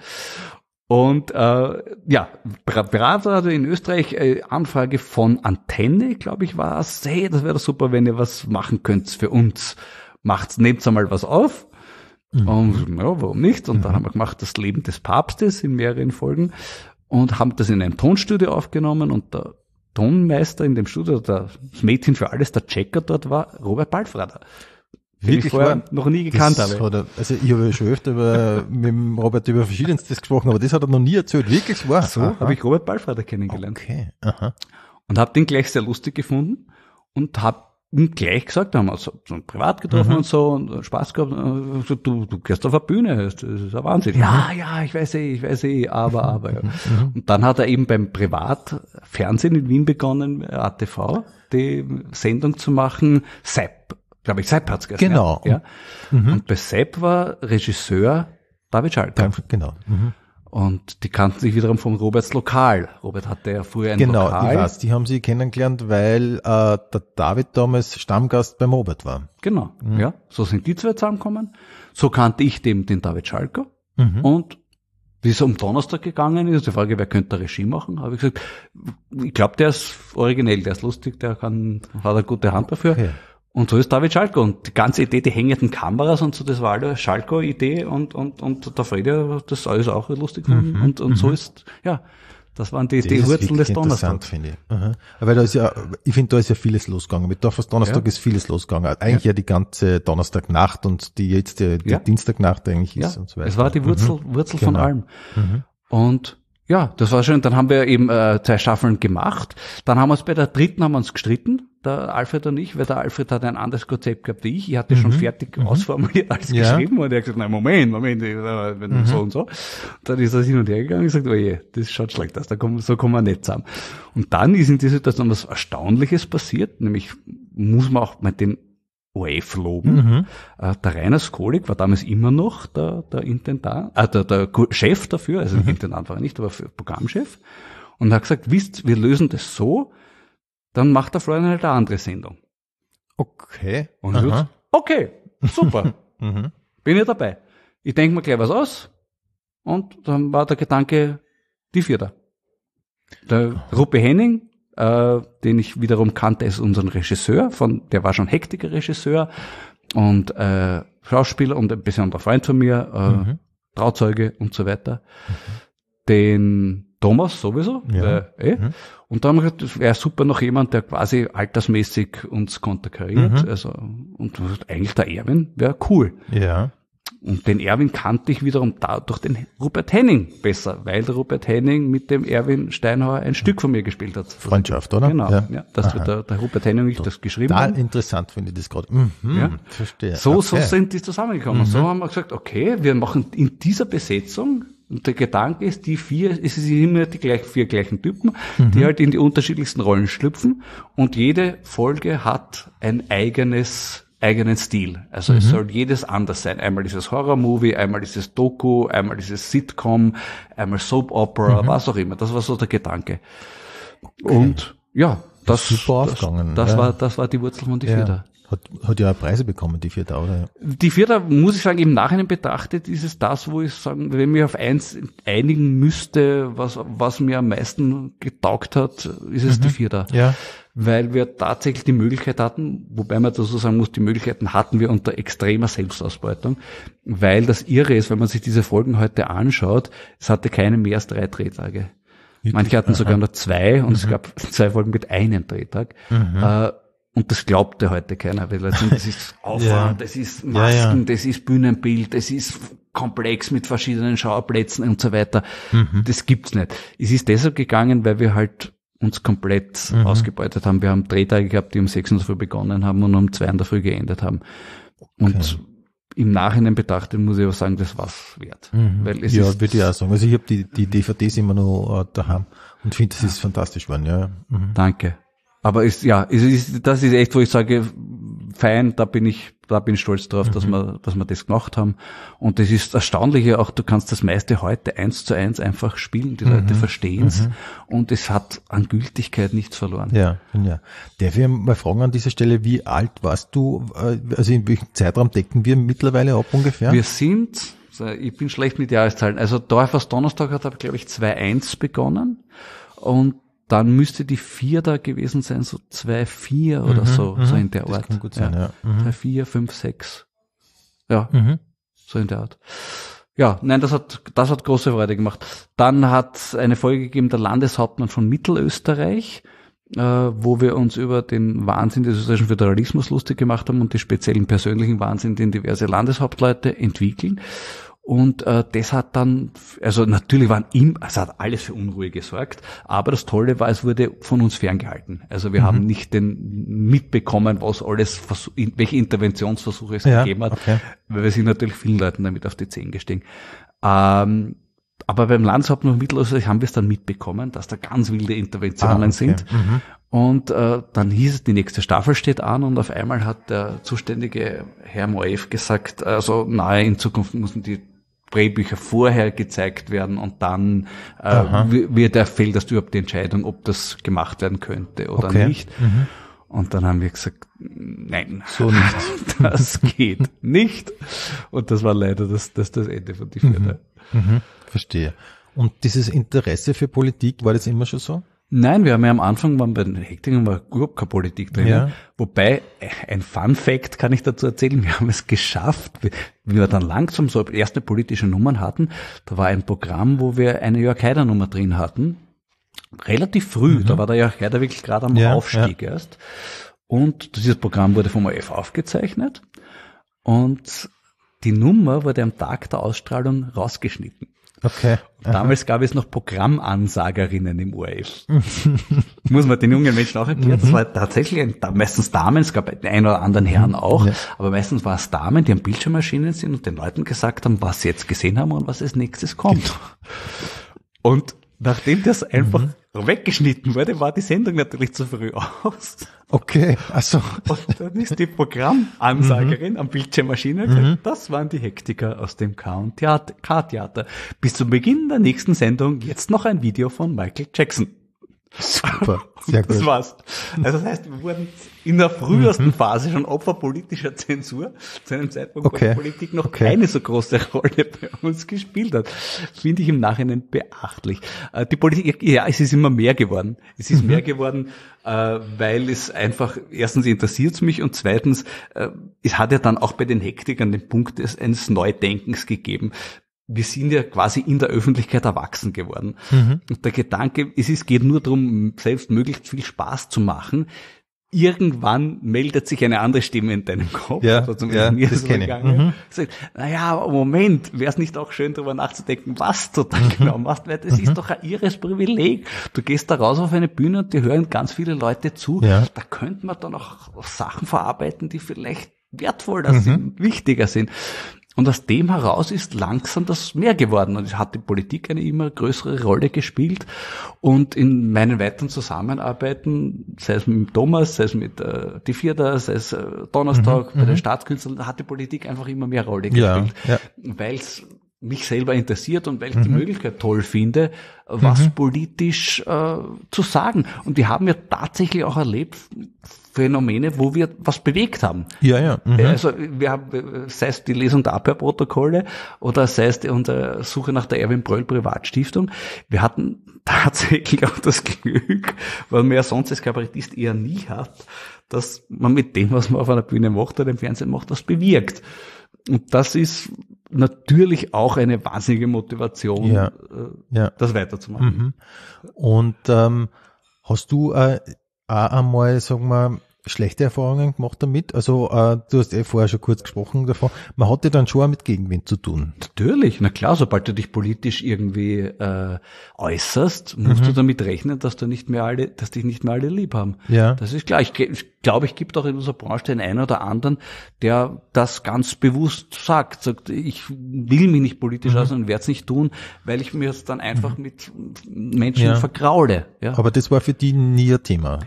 Speaker 1: Und äh, ja, Berater in Österreich, äh, Anfrage von Antenne, glaube ich, war es. Hey, das wäre doch super, wenn ihr was machen könnt für uns. Macht's, nehmt's einmal was auf. Mhm. Und ja, warum nicht? Und mhm. dann haben wir gemacht das Leben des Papstes in mehreren Folgen und haben das in einem Tonstudio aufgenommen und der Tonmeister in dem Studio, das Mädchen für alles, der Checker dort war Robert Palfrader. Den ich vorher noch nie gekannt habe.
Speaker 2: Er, also ich habe ja schon öfter über, mit dem Robert über Verschiedenstes gesprochen, aber das hat er noch nie erzählt. Wirklich wahr.
Speaker 1: So habe ich Robert Palfrader kennengelernt.
Speaker 2: Okay. Aha.
Speaker 1: Und habe den gleich sehr lustig gefunden und habe ihm gleich gesagt, da haben wir uns so, so privat getroffen mhm. und so und Spaß gehabt. Und so, du, du gehst auf eine Bühne, das ist ein Wahnsinn. Mhm. Ja, ja, ich weiß eh, ich weiß eh, aber, aber. Ja. Mhm. Und dann hat er eben beim Privatfernsehen in Wien begonnen, A T V, die Sendung zu machen, Sepp. Glaube ich, Sepp hat's geheißen.
Speaker 2: Genau.
Speaker 1: Ja.
Speaker 2: Mhm.
Speaker 1: Und bei Sepp war Regisseur David Schalko.
Speaker 2: Genau. Mhm.
Speaker 1: Und die kannten sich wiederum von Roberts Lokal. Robert hatte ja früher ein
Speaker 2: genau,
Speaker 1: Lokal.
Speaker 2: Genau, ich weiß, die haben sie kennengelernt, weil äh, der David damals Stammgast beim Robert war.
Speaker 1: Genau, mhm. ja. So sind die zwei zusammengekommen. So kannte ich den, den David Schalko. Mhm. Und wie es um Donnerstag gegangen ist, die Frage, wer könnte Regie machen, habe ich gesagt, ich glaube, der ist originell, der ist lustig, der kann, hat eine gute Hand dafür. Okay. Und so ist David Schalko. Und die ganze Idee, die hängenden Kameras und so, das war alle Schalko-Idee und, und, und der Fredi hat das alles auch lustig gefunden. Mhm, und, und so ist, ja, das waren die, die Wurzeln des Donnerstags.
Speaker 2: Finde ich. Aha. Weil da ist ja, ich finde, da ist ja vieles losgegangen. Mit Dorfers Donnerstag ja. ist vieles losgegangen. Eigentlich ja. ja die ganze Donnerstagnacht und die jetzt die, die ja. Dienstagnacht eigentlich ist
Speaker 1: ja.
Speaker 2: und so weiter.
Speaker 1: Es war die Wurzel, mhm. Wurzel genau. von allem.
Speaker 2: Mhm.
Speaker 1: Und ja, das war schön. Dann haben wir eben äh, zwei Staffeln gemacht. Dann haben wir uns bei der dritten haben wir uns gestritten, der Alfred und ich, weil der Alfred hat ein anderes Konzept gehabt wie ich. Ich hatte mhm. schon fertig mhm. ausformuliert alles ja. geschrieben und er hat gesagt, nein, Moment, Moment, wenn mhm. so und so. Dann ist er hin und her gegangen und gesagt, oh je, das schaut schlecht aus, da kommen, so kommen wir nicht zusammen. Und dann ist in dieser Situation was Erstaunliches passiert, nämlich muss man auch mit den O R F loben.
Speaker 2: Mhm.
Speaker 1: Äh, der Rainer Skolik war damals immer noch der, der Intendant, äh, der, der Chef dafür, also mhm. Intendant war er nicht, aber Programmchef. Und hat gesagt, wisst, wir lösen das so, dann macht der Florian halt eine andere Sendung.
Speaker 2: Okay.
Speaker 1: Und ich gesagt, okay, super,
Speaker 2: mhm.
Speaker 1: bin ich dabei. Ich denke mir gleich was aus. Und dann war der Gedanke, die Vierter. Der Ruppe Henning, äh, den ich wiederum kannte, ist unser Regisseur, von, der war schon Hektiker-Regisseur und äh, Schauspieler und ein besonderer Freund von mir, äh, mhm. Trauzeuge und so weiter. Mhm. Den Thomas sowieso.
Speaker 2: Ja.
Speaker 1: Weil, eh. mhm. Und dann haben wir gesagt, das wäre super noch jemand, der quasi altersmäßig uns konterkariert. Mhm. Also, und eigentlich der Erwin wäre cool.
Speaker 2: Ja.
Speaker 1: Und den Erwin kannte ich wiederum da durch den Rupert Henning besser, weil der Rupert Henning mit dem Erwin Steinhauer ein Stück von mir gespielt hat.
Speaker 2: Freundschaft, oder?
Speaker 1: Genau, ja, ja dass wir der, der Rupert Henning und ich das geschrieben
Speaker 2: Total
Speaker 1: haben.
Speaker 2: Interessant finde ich das gerade. Mhm,
Speaker 1: ja.
Speaker 2: Verstehe.
Speaker 1: So,
Speaker 2: okay.
Speaker 1: so sind die zusammengekommen.
Speaker 2: Mhm.
Speaker 1: So haben wir gesagt, okay, wir machen in dieser Besetzung, und der Gedanke ist, die vier, es sind immer die gleich, vier gleichen Typen, mhm. die halt in die unterschiedlichsten Rollen schlüpfen und jede Folge hat ein eigenes eigenen Stil. Also mhm. es soll jedes anders sein. Einmal dieses Horror-Movie, einmal dieses Doku, einmal dieses Sitcom, einmal Soap-Opera, mhm. was auch immer. Das war so der Gedanke. Okay. Und ja, das,
Speaker 2: super
Speaker 1: das,
Speaker 2: aufgegangen.
Speaker 1: das,
Speaker 2: ja.
Speaker 1: war, das war die Wurzel von die
Speaker 2: ja.
Speaker 1: Vierter.
Speaker 2: Hat, hat ja auch Preise bekommen, die Vierter, oder?
Speaker 1: Die Vierter, muss ich sagen, im Nachhinein betrachtet, ist es das, wo ich sagen, wenn mir auf eins einigen müsste, was, was mir am meisten getaugt hat, ist es mhm. die Vierter.
Speaker 2: Ja.
Speaker 1: Weil wir tatsächlich die Möglichkeit hatten, wobei man dazu sagen muss, die Möglichkeiten hatten wir unter extremer Selbstausbeutung, weil das Irre ist, wenn man sich diese Folgen heute anschaut, es hatte keine mehr als drei Drehtage. Wirklich? Manche hatten Aha. sogar nur zwei und mhm. es gab zwei Folgen mit einem Drehtag. Mhm. Äh, Und das glaubte heute keiner, weil das ist Aufwand, ja. das ist Masken, ja, ja. das ist Bühnenbild, das ist komplex mit verschiedenen Schauplätzen und so weiter. Mhm. Das gibt's nicht. Es ist deshalb gegangen, weil wir halt uns komplett mhm. ausgebeutet haben. Wir haben Drehtage gehabt, die um sechs in der Früh begonnen haben und um zwei in der Früh geendet haben. Und okay. im Nachhinein betrachtet muss ich auch sagen, das war's wert.
Speaker 2: Mhm.
Speaker 1: Weil es
Speaker 2: ja,
Speaker 1: ist,
Speaker 2: würde ich auch sagen. Also ich habe die, die D V Ds immer noch äh, daheim und finde, das ist fantastisch geworden. Ja. Mhm.
Speaker 1: Danke. Aber ist, ja, es ist, das ist echt, wo ich sage, fein, da bin ich, da bin ich stolz drauf, mhm. dass wir, dass wir das gemacht haben. Und das ist Erstaunliche auch, du kannst das meiste heute eins zu eins einfach spielen, die mhm. Leute verstehen's. Mhm. Und es hat an Gültigkeit nichts verloren.
Speaker 2: Ja, ja. Darf ich mal fragen an dieser Stelle, wie alt warst du, also in welchem Zeitraum decken wir mittlerweile ab ungefähr?
Speaker 1: Wir sind, ich bin schlecht mit Jahreszahlen, also Dorfers Donnerstag hat, glaube ich, zwei eins begonnen. Und dann müsste die vier da gewesen sein, so zwei vier oder mhm, so, so in der Art.
Speaker 2: Das kann gut sein, ja.
Speaker 1: ja.
Speaker 2: Mhm.
Speaker 1: drei vier, fünf sechs Ja,
Speaker 2: mhm.
Speaker 1: so in der Art. Ja, nein, das hat, das hat große Freude gemacht. Dann hat es eine Folge gegeben, der Landeshauptmann von Mittelösterreich, äh, wo wir uns über den Wahnsinn des österreichischen Föderalismus lustig gemacht haben und die speziellen persönlichen Wahnsinn, den diverse Landeshauptleute entwickeln. Und äh, das hat dann, also natürlich waren ihm, also hat alles für Unruhe gesorgt, aber das Tolle war, es wurde von uns ferngehalten. Also wir mhm. haben nicht den mitbekommen, was alles, welche Interventionsversuche es ja, gegeben hat, okay. weil wir sind natürlich vielen Leuten damit auf die Zehen gestiegen. Ähm, aber beim Landeshauptmann von Mittelösterreich haben wir es dann mitbekommen, dass da ganz wilde Interventionen ah, okay. sind. Mhm. Und äh, dann hieß es, die nächste Staffel steht an und auf einmal hat der zuständige Herr Moef gesagt, also nahe in Zukunft müssen die Drehbücher vorher gezeigt werden und dann äh, wird er fällt das überhaupt die Entscheidung, ob das gemacht werden könnte oder okay. nicht. Mhm. Und dann haben wir gesagt, nein, so nicht. Das geht nicht. Und das war leider das, das, das Ende von die Vierte.
Speaker 2: Mhm. Mhm. Verstehe. Und dieses Interesse für Politik, war das immer schon so?
Speaker 1: Nein, wir haben ja am Anfang, waren bei den Hektikern war überhaupt keine Politik drin. Ja. Wobei, ein Fun Fact kann ich dazu erzählen, wir haben es geschafft, wie wir dann langsam so erste politische Nummern hatten, da war ein Programm, wo wir eine Jörg Haider Nummer drin hatten, relativ früh, mhm. da war der Jörg Haider wirklich gerade am ja, Aufstieg ja. erst. Und dieses Programm wurde vom O R F aufgezeichnet und die Nummer wurde am Tag der Ausstrahlung rausgeschnitten.
Speaker 2: Okay.
Speaker 1: Damals gab es noch Programmansagerinnen im O R F. Muss man den jungen Menschen auch erklären. Das war tatsächlich ein, meistens Damen, es gab den einen oder anderen Herren auch, ja. aber meistens war es Damen, die am Bildschirmmaschinen sind und den Leuten gesagt haben, was sie jetzt gesehen haben und was als nächstes kommt. Und nachdem das einfach mhm. weggeschnitten wurde, war die Sendung natürlich zu früh aus.
Speaker 2: Okay, also.
Speaker 1: Und dann ist die Programmansagerin mhm. am Bildschirmmaschine gesagt, mhm. das waren die Hektiker aus dem K-Theater. Bis zum Beginn der nächsten Sendung jetzt noch ein Video von Michael Jackson.
Speaker 2: Super, sehr gut.
Speaker 1: Das war's. Also das heißt, wir wurden in der frühesten mhm. Phase schon Opfer politischer Zensur, zu einem Zeitpunkt,
Speaker 2: okay.
Speaker 1: wo die Politik noch
Speaker 2: okay.
Speaker 1: keine so große Rolle bei uns gespielt hat. Finde ich im Nachhinein beachtlich. Die Politik, ja, es ist immer mehr geworden. Es ist mhm. mehr geworden, weil es einfach, erstens interessiert es mich und zweitens, es hat ja dann auch bei den Hektikern den Punkt des, eines Neudenkens gegeben. Wir sind ja quasi in der Öffentlichkeit erwachsen geworden. Mhm. Und der Gedanke, es ist, geht nur darum, selbst möglichst viel Spaß zu machen. Irgendwann meldet sich eine andere Stimme in deinem Kopf.
Speaker 2: Ja,
Speaker 1: also
Speaker 2: ja
Speaker 1: mir
Speaker 2: das
Speaker 1: so
Speaker 2: kenne ich. Mhm.
Speaker 1: Sagt, naja, Moment, wäre es nicht auch schön, darüber nachzudenken, was du dann genau machst? Weil das mhm. ist doch ein irres Privileg. Du gehst da raus auf eine Bühne und dir hören ganz viele Leute zu. Ja. Da könnte man dann auch Sachen verarbeiten, die vielleicht wertvoller mhm. sind, wichtiger sind. Und aus dem heraus ist langsam das mehr geworden. Und es hat die Politik eine immer größere Rolle gespielt. Und in meinen weiteren Zusammenarbeiten, sei es mit Thomas, sei es mit äh, die Vierter, sei es äh, Donnerstag mhm, bei den Staatskünstlern, hat die Politik einfach immer mehr Rolle gespielt. Ja, ja. Weil es mich selber interessiert und weil ich mhm. die Möglichkeit toll finde, was mhm. politisch äh, zu sagen. Und die haben ja tatsächlich auch erlebt, Phänomene, wo wir was bewegt haben.
Speaker 2: Ja, ja. Mhm.
Speaker 1: Also wir haben, sei es die Lesung der Abhörprotokolle oder sei es die Untersuche nach der Erwin Bröll Privatstiftung, wir hatten tatsächlich auch das Glück, weil man ja sonst als Kabarettist eher nie hat, dass man mit dem, was man auf einer Bühne macht oder im Fernsehen macht, was bewirkt. Und das ist natürlich auch eine wahnsinnige Motivation,
Speaker 2: ja, ja.
Speaker 1: das weiterzumachen.
Speaker 2: Mhm. Und ähm, hast du äh, auch einmal, sagen wir, schlechte Erfahrungen gemacht damit? Also äh, du hast eh vorher schon kurz gesprochen davon. Man hat ja dann schon auch mit Gegenwind zu tun.
Speaker 1: Natürlich, na klar, sobald du dich politisch irgendwie äh, äußerst, musst mhm. du damit rechnen, dass du nicht mehr alle, dass dich nicht mehr alle lieb haben. Ja. Das ist klar. Ich, ich glaube, ich gibt auch in unserer Branche den einen oder anderen, der das ganz bewusst sagt. Sagt, ich will mich nicht politisch mhm. äußern und werde es nicht tun, weil ich mir jetzt dann einfach mhm. mit Menschen ja. vergraule. Ja.
Speaker 2: Aber das war für die nie ein Thema.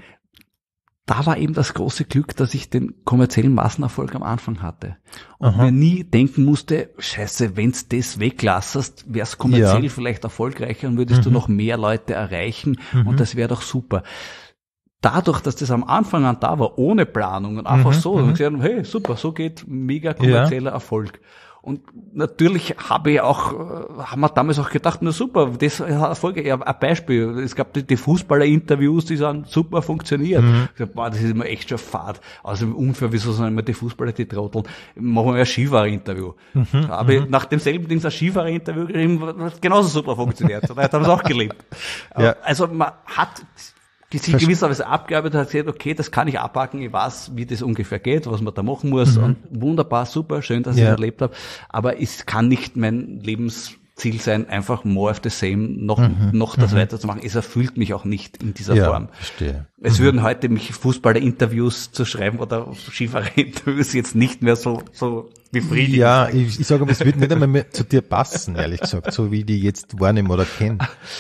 Speaker 1: Da war eben das große Glück, dass ich den kommerziellen Massenerfolg am Anfang hatte. Und Aha. mir nie denken musste, scheiße, wenn's das weglassest, wär's kommerziell ja. vielleicht erfolgreicher und würdest mhm. du noch mehr Leute erreichen mhm. und das wäre doch super. Dadurch, dass das am Anfang an da war, ohne Planung und einfach mhm. so, und gesagt, hey, super, so geht mega kommerzieller ja. Erfolg. Und natürlich habe ich auch, haben wir damals auch gedacht, na super, das hat Erfolg. Ja, ein Beispiel. Es gab die, die Fußballer-Interviews, die sagen, super funktioniert. Mhm. Ich gesagt, boah, das ist immer echt schon fad. Also ungefähr, wieso sind immer die Fußballer, die trotteln? Machen wir ein Skifahrer-Interview. Mhm. Da habe ich nach demselben Ding ein Skifahrer-Interview geschrieben, was genauso super funktioniert. Da haben sie auch gelebt. Ja. Also man hat sich gewisserweise abgearbeitet, hat gesagt, okay, das kann ich abhaken, ich weiß, wie das ungefähr geht, was man da machen muss mhm. und wunderbar, super, schön, dass ja. ich das erlebt habe, aber es kann nicht mein Lebensziel sein, einfach more of the same, noch, mhm. noch das mhm. weiterzumachen. Es erfüllt mich auch nicht in dieser
Speaker 2: ja,
Speaker 1: Form.
Speaker 2: Verstehe.
Speaker 1: Es
Speaker 2: mhm.
Speaker 1: würden heute mich Fußballer-Interviews zu schreiben oder Skifahrer-Interviews jetzt nicht mehr so, so befriedigen.
Speaker 2: Ja, ich, ich sage aber, es würde nicht einmal mehr zu dir passen, ehrlich gesagt, so wie die jetzt wahrnehmen oder kennen.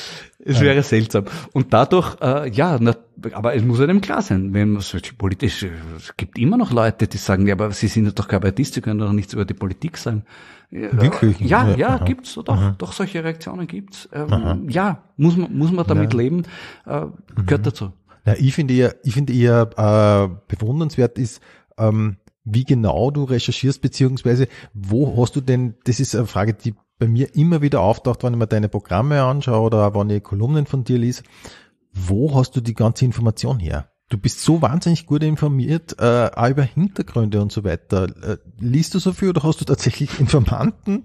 Speaker 1: Es wäre seltsam. Und dadurch, äh, ja, na, aber es muss einem klar sein, wenn man so politisch, es gibt immer noch Leute, die sagen, ja, aber sie sind doch Kabarettist, sie können doch nichts über die Politik sagen.
Speaker 2: Wirklich?
Speaker 1: Ja, ja, ja gibt's, doch, Aha. doch, solche Reaktionen gibt's. Ähm, ja, muss man, muss man damit ja. leben, äh, gehört mhm. dazu.
Speaker 2: Na, ich finde eher, ich finde eher, äh, bewundernswert ist, ähm, wie genau du recherchierst, beziehungsweise wo hast du denn, das ist eine Frage, die bei mir immer wieder auftaucht, wenn ich mir deine Programme anschaue oder wenn ich Kolumnen von dir lese. Wo hast du die ganze Information her? Du bist so wahnsinnig gut informiert, äh, auch über Hintergründe und so weiter. Äh, liest du so viel oder hast du tatsächlich Informanten?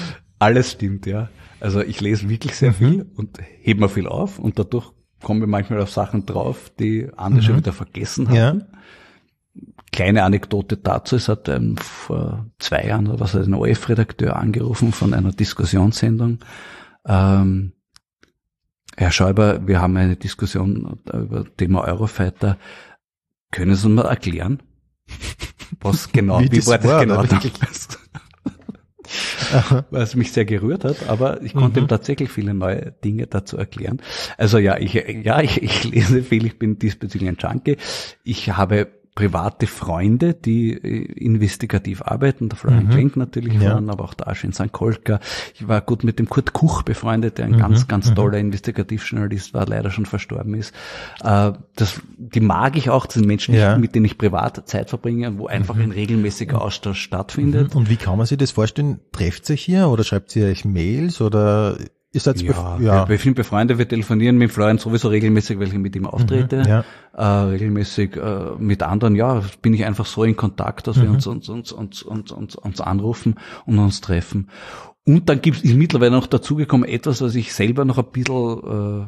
Speaker 1: Alles stimmt, ja. Also ich lese wirklich sehr mhm. viel und hebe mir viel auf und dadurch komme ich manchmal auf Sachen drauf, die andere mhm. schon wieder vergessen haben. Ja. Kleine Anekdote dazu, es hat ähm, vor zwei Jahren oder was ein O R F-Redakteur angerufen von einer Diskussionssendung. Ähm, Herr Schäuber, wir haben eine Diskussion über das Thema Eurofighter. Können Sie uns mal erklären, was genau, wie, wie war das war, genau? was mich sehr gerührt hat, aber ich konnte mhm. ihm tatsächlich viele neue Dinge dazu erklären. Also ja, ich, ja, ich, ich lese viel, ich bin diesbezüglich ein Junkie. Ich habe private Freunde, die investigativ arbeiten, der Florian mhm. Klenk natürlich
Speaker 2: ja.
Speaker 1: waren, aber auch der Aschin Sankolka. Ich war gut mit dem Kurt Kuch befreundet, der ein mhm. ganz, ganz toller Investigativjournalist war, leider schon verstorben ist. Äh, das, die mag ich auch, das sind Menschen, ja. mit denen ich privat Zeit verbringe, wo einfach mhm. ein regelmäßiger Austausch stattfindet.
Speaker 2: Und wie kann man sich das vorstellen? Trefft sich hier oder schreibt ihr euch Mails oder Ist das
Speaker 1: ja, ja. Wir, wir sind befreundet, wir telefonieren mit Florian sowieso regelmäßig, weil ich mit ihm auftrete, mhm, ja. äh, regelmäßig äh, mit anderen, ja, bin ich einfach so in Kontakt, dass mhm. wir uns, uns, uns, uns, uns, uns, uns anrufen und uns treffen. Und dann gibt es mittlerweile noch dazugekommen etwas, was ich selber noch ein bisschen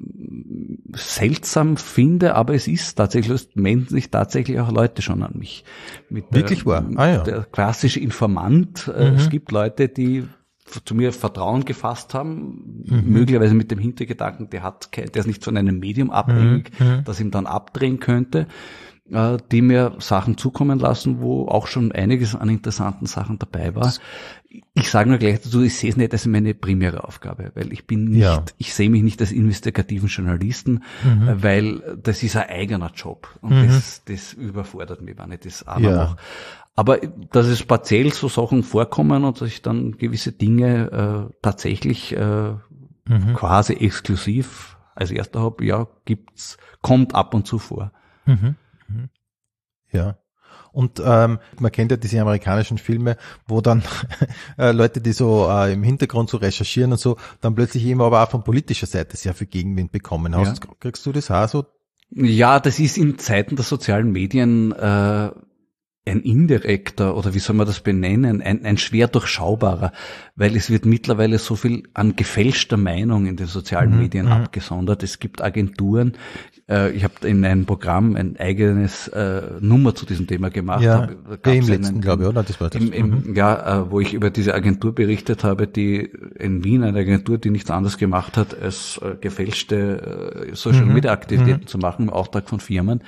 Speaker 1: äh, seltsam finde, aber es ist tatsächlich, es wenden sich tatsächlich auch Leute schon an mich. Mit
Speaker 2: Wirklich
Speaker 1: der,
Speaker 2: wahr? Ah, ja.
Speaker 1: Der klassische Informant. Äh, mhm. Es gibt Leute, die zu mir Vertrauen gefasst haben, mhm. möglicherweise mit dem Hintergedanken, der hat, der ist nicht von einem Medium abhängig, mhm. das ihm dann abdrehen könnte, äh, die mir Sachen zukommen lassen, wo auch schon einiges an interessanten Sachen dabei war. Ich sage nur gleich dazu, ich sehe es nicht als meine primäre Aufgabe, weil ich bin nicht, ja. ich sehe mich nicht als investigativen Journalisten, mhm. äh, weil das ist ein eigener Job und mhm. das, das überfordert mich, wenn ich das auch
Speaker 2: ja.
Speaker 1: mache. Aber dass es partiell so Sachen vorkommen und dass ich dann gewisse Dinge äh, tatsächlich äh, mhm. quasi exklusiv als erster habe, ja, gibt's, kommt ab und zu vor.
Speaker 2: Mhm. Mhm. Ja. Und ähm, man kennt ja diese amerikanischen Filme, wo dann äh, Leute, die so äh, im Hintergrund so recherchieren und so, dann plötzlich eben aber auch von politischer Seite sehr viel Gegenwind bekommen. Hast, ja. Kriegst du das auch so?
Speaker 1: Ja, das ist in Zeiten der sozialen Medien äh, ein indirekter, oder wie soll man das benennen, ein, ein schwer durchschaubarer, weil es wird mittlerweile so viel an gefälschter Meinung in den sozialen mhm. Medien mhm. abgesondert. Es gibt Agenturen, äh, ich habe in einem Programm ein eigenes äh, Nummer zu diesem Thema gemacht.
Speaker 2: Ja,
Speaker 1: hab,
Speaker 2: im letzten, glaube ich, oder? Das war das.
Speaker 1: Im, im, mhm. Ja, äh, wo ich über diese Agentur berichtet habe, die in Wien, eine Agentur, die nichts anderes gemacht hat, als äh, gefälschte äh, Social-Media-Aktivitäten mhm. zu machen, im Auftrag von Firmen.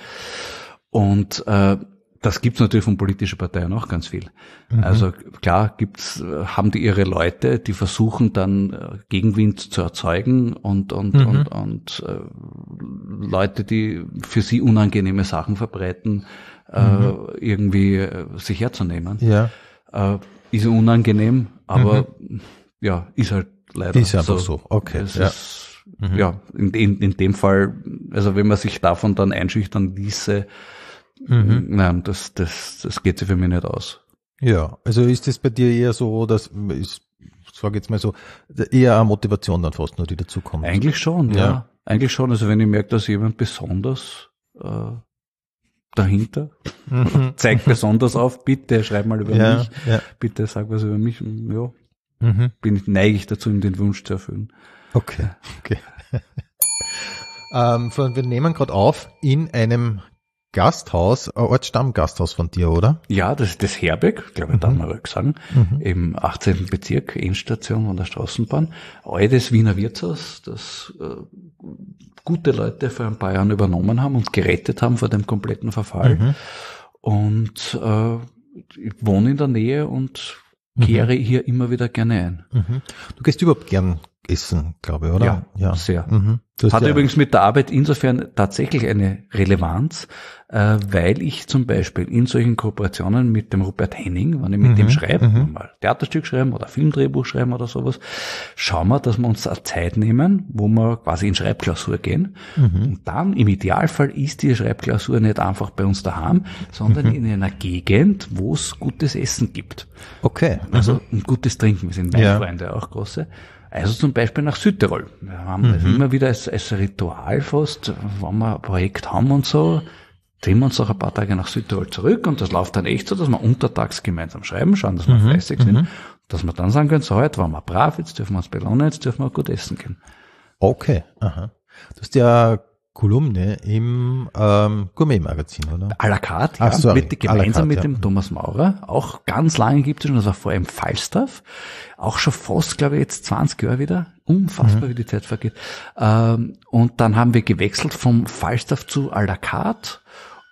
Speaker 1: Und äh, das gibt's natürlich von politischen Parteien auch ganz viel. Mhm. Also klar gibt's, haben die ihre Leute, die versuchen dann Gegenwind zu erzeugen und und mhm. und und äh, Leute, die für sie unangenehme Sachen verbreiten, mhm. äh, irgendwie äh, sich herzunehmen.
Speaker 2: Ja.
Speaker 1: Äh, ist unangenehm, aber mhm. ja, ist halt leider
Speaker 2: ist einfach so. so. Okay.
Speaker 1: Es
Speaker 2: ja.
Speaker 1: Ist, mhm. ja, in, in, in dem Fall, also wenn man sich davon dann einschüchtern ließe, Mhm. nein, das, das, das geht sich für mich nicht aus.
Speaker 2: Ja, also ist das bei dir eher so, dass, ich sage jetzt mal so, eher eine Motivation dann fast nur, die dazukommt?
Speaker 1: Eigentlich schon, ja. ja. Eigentlich schon, also wenn ich merke, dass jemand besonders äh, dahinter mhm. zeigt besonders auf, bitte schreib mal über
Speaker 2: ja,
Speaker 1: mich,
Speaker 2: ja.
Speaker 1: bitte sag was über mich, ja,
Speaker 2: mhm.
Speaker 1: bin ich, neige ich dazu, ihm den Wunsch zu erfüllen.
Speaker 2: Okay, okay. ähm, wir nehmen gerade auf in einem Gasthaus, ein Ortsstammgasthaus von dir, oder?
Speaker 1: Ja, das ist das Herbeck, glaube ich, mhm. darf man ruhig sagen, mhm. im achtzehnten Bezirk, Endstation an der Straßenbahn. Altes Wiener Wirtshaus, das äh, gute Leute vor ein paar Jahren übernommen haben und gerettet haben vor dem kompletten Verfall. Mhm. Und äh, ich wohne in der Nähe und kehre mhm. hier immer wieder gerne ein.
Speaker 2: Mhm. Du gehst überhaupt gern essen, glaube ich, oder?
Speaker 1: Ja, ja. sehr.
Speaker 2: Mhm.
Speaker 1: Hat ja übrigens mit der Arbeit insofern tatsächlich eine Relevanz, äh, weil ich zum Beispiel in solchen Kooperationen mit dem Rupert Henning, wenn ich mit mhm. dem schreibe, mhm. mal Theaterstück schreiben oder Filmdrehbuch schreiben oder sowas, schauen wir, dass wir uns eine Zeit nehmen, wo wir quasi in Schreibklausur gehen. Mhm. Und dann im Idealfall ist die Schreibklausur nicht einfach bei uns daheim, sondern mhm. in einer Gegend, wo es gutes Essen gibt.
Speaker 2: Okay.
Speaker 1: Also mhm. ein gutes Trinken. Wir sind Weinfreunde, ja. auch große. Also zum Beispiel nach Südtirol. Wir haben mhm. das immer wieder als, als Ritual fast, wenn wir ein Projekt haben und so, ziehen wir uns auch ein paar Tage nach Südtirol zurück und das läuft dann echt so, dass wir untertags gemeinsam schreiben, schauen, dass wir mhm. fleißig sind, mhm. dass wir dann sagen können, so heute waren wir brav, jetzt dürfen wir uns belohnen, jetzt dürfen wir gut essen gehen.
Speaker 2: Okay, aha. Du hast ja Kolumne im ähm, Gourmet-Magazin, oder?
Speaker 1: À la carte, ja,
Speaker 2: Ach, sorry.
Speaker 1: mit, gemeinsam
Speaker 2: carte,
Speaker 1: mit
Speaker 2: ja.
Speaker 1: dem Thomas Maurer. Auch ganz lange gibt es schon, das war vorher im Falstaff. Auch schon fast, glaube ich, jetzt zwanzig Jahre wieder. Unfassbar, mhm. wie die Zeit vergeht. Ähm, und dann haben wir gewechselt vom Falstaff zu à la carte.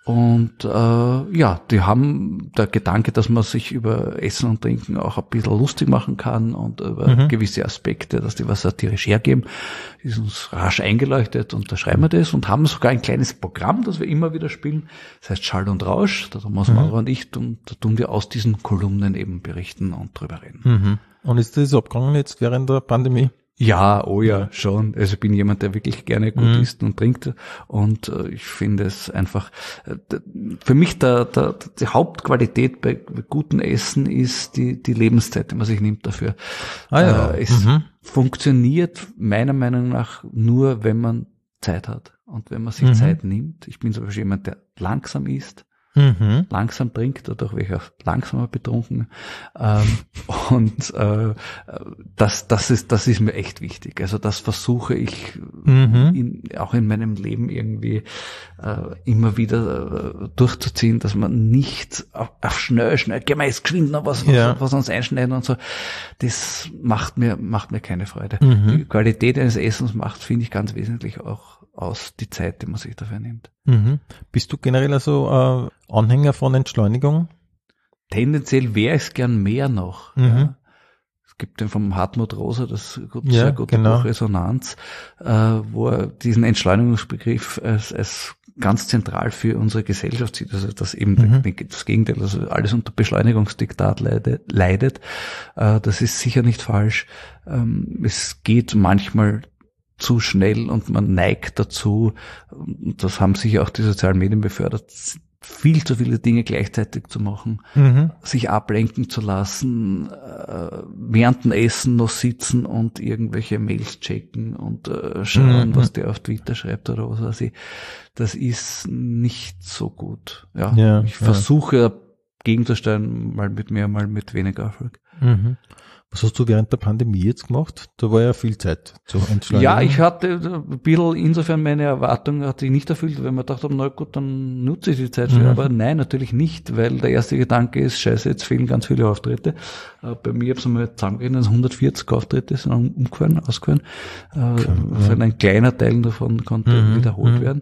Speaker 1: Und äh, ja, die haben der Gedanke, dass man sich über Essen und Trinken auch ein bisschen lustig machen kann und über mhm. gewisse Aspekte, dass die was satirisch hergeben, ist uns rasch eingeleuchtet und da schreiben wir das und haben sogar ein kleines Programm, das wir immer wieder spielen. Das heißt Schall und Rausch, da Thomas mhm. Maurer und ich, und da tun wir aus diesen Kolumnen eben berichten und drüber reden.
Speaker 2: Mhm. Und ist das abgegangen jetzt während der Pandemie?
Speaker 1: Ja, oh ja, schon. Also ich bin jemand, der wirklich gerne gut mhm. isst und trinkt und äh, ich finde es einfach, äh, für mich der, der, die Hauptqualität bei gutem Essen ist die, die Lebenszeit, die man sich nimmt dafür.
Speaker 2: Ah, ja.
Speaker 1: Äh, es
Speaker 2: mhm.
Speaker 1: funktioniert meiner Meinung nach nur, wenn man Zeit hat und wenn man sich mhm. Zeit nimmt. Ich bin zum Beispiel jemand, der langsam isst. Mhm. Langsam trinkt, dadurch werde ich auch langsamer betrunken. Ähm, und äh, das, das ist, das ist mir echt wichtig. Also das versuche ich mhm. in, auch in meinem Leben irgendwie äh, immer wieder äh, durchzuziehen, dass man nicht auf, auf schnell, schnell, gehen wir jetzt geschwind noch was, was, ja. was uns einschneiden und so. Das macht mir, macht mir keine Freude. Mhm. Die Qualität eines Essens macht, finde ich, ganz wesentlich auch aus die Zeit, die man sich dafür nimmt.
Speaker 2: Mhm. Bist du generell also äh, Anhänger von Entschleunigung?
Speaker 1: Tendenziell wäre es gern mehr noch. Mhm. Ja. Es gibt den vom Hartmut Rosa, das gut, ja, sehr gute genau. Buch Resonanz, äh, wo er diesen Entschleunigungsbegriff als, als ganz zentral für unsere Gesellschaft sieht, also dass eben mhm. das Gegenteil, also alles unter Beschleunigungsdiktat leidet. leidet. Äh, das ist sicher nicht falsch. Ähm, es geht manchmal zu schnell und man neigt dazu, das haben sicher auch die sozialen Medien befördert, viel zu viele Dinge gleichzeitig zu machen, mhm. sich ablenken zu lassen, äh, während dem Essen noch sitzen und irgendwelche Mails checken und äh, schauen, mhm. was der auf Twitter schreibt oder was weiß ich. Das ist nicht so gut. Ja, ja ich ja. versuche gegenzusteuern, mal mit mehr, mal mit weniger Erfolg.
Speaker 2: Mhm. Was hast du während der Pandemie jetzt gemacht? Da war ja viel Zeit zu entschleunigen.
Speaker 1: Ja, ich hatte ein bisschen, insofern meine Erwartung hat sich nicht erfüllt, weil man dachte, na gut, dann nutze ich die Zeit für. Mhm. Aber nein, natürlich nicht, weil der erste Gedanke ist, scheiße, jetzt fehlen ganz viele Auftritte. Bei mir habe ich es einmal zusammengerechnet, hundertvierzig Auftritte sind umgefallen, ausgefallen. Okay, also ja. ein kleiner Teil davon konnte mhm. wiederholt mhm. werden.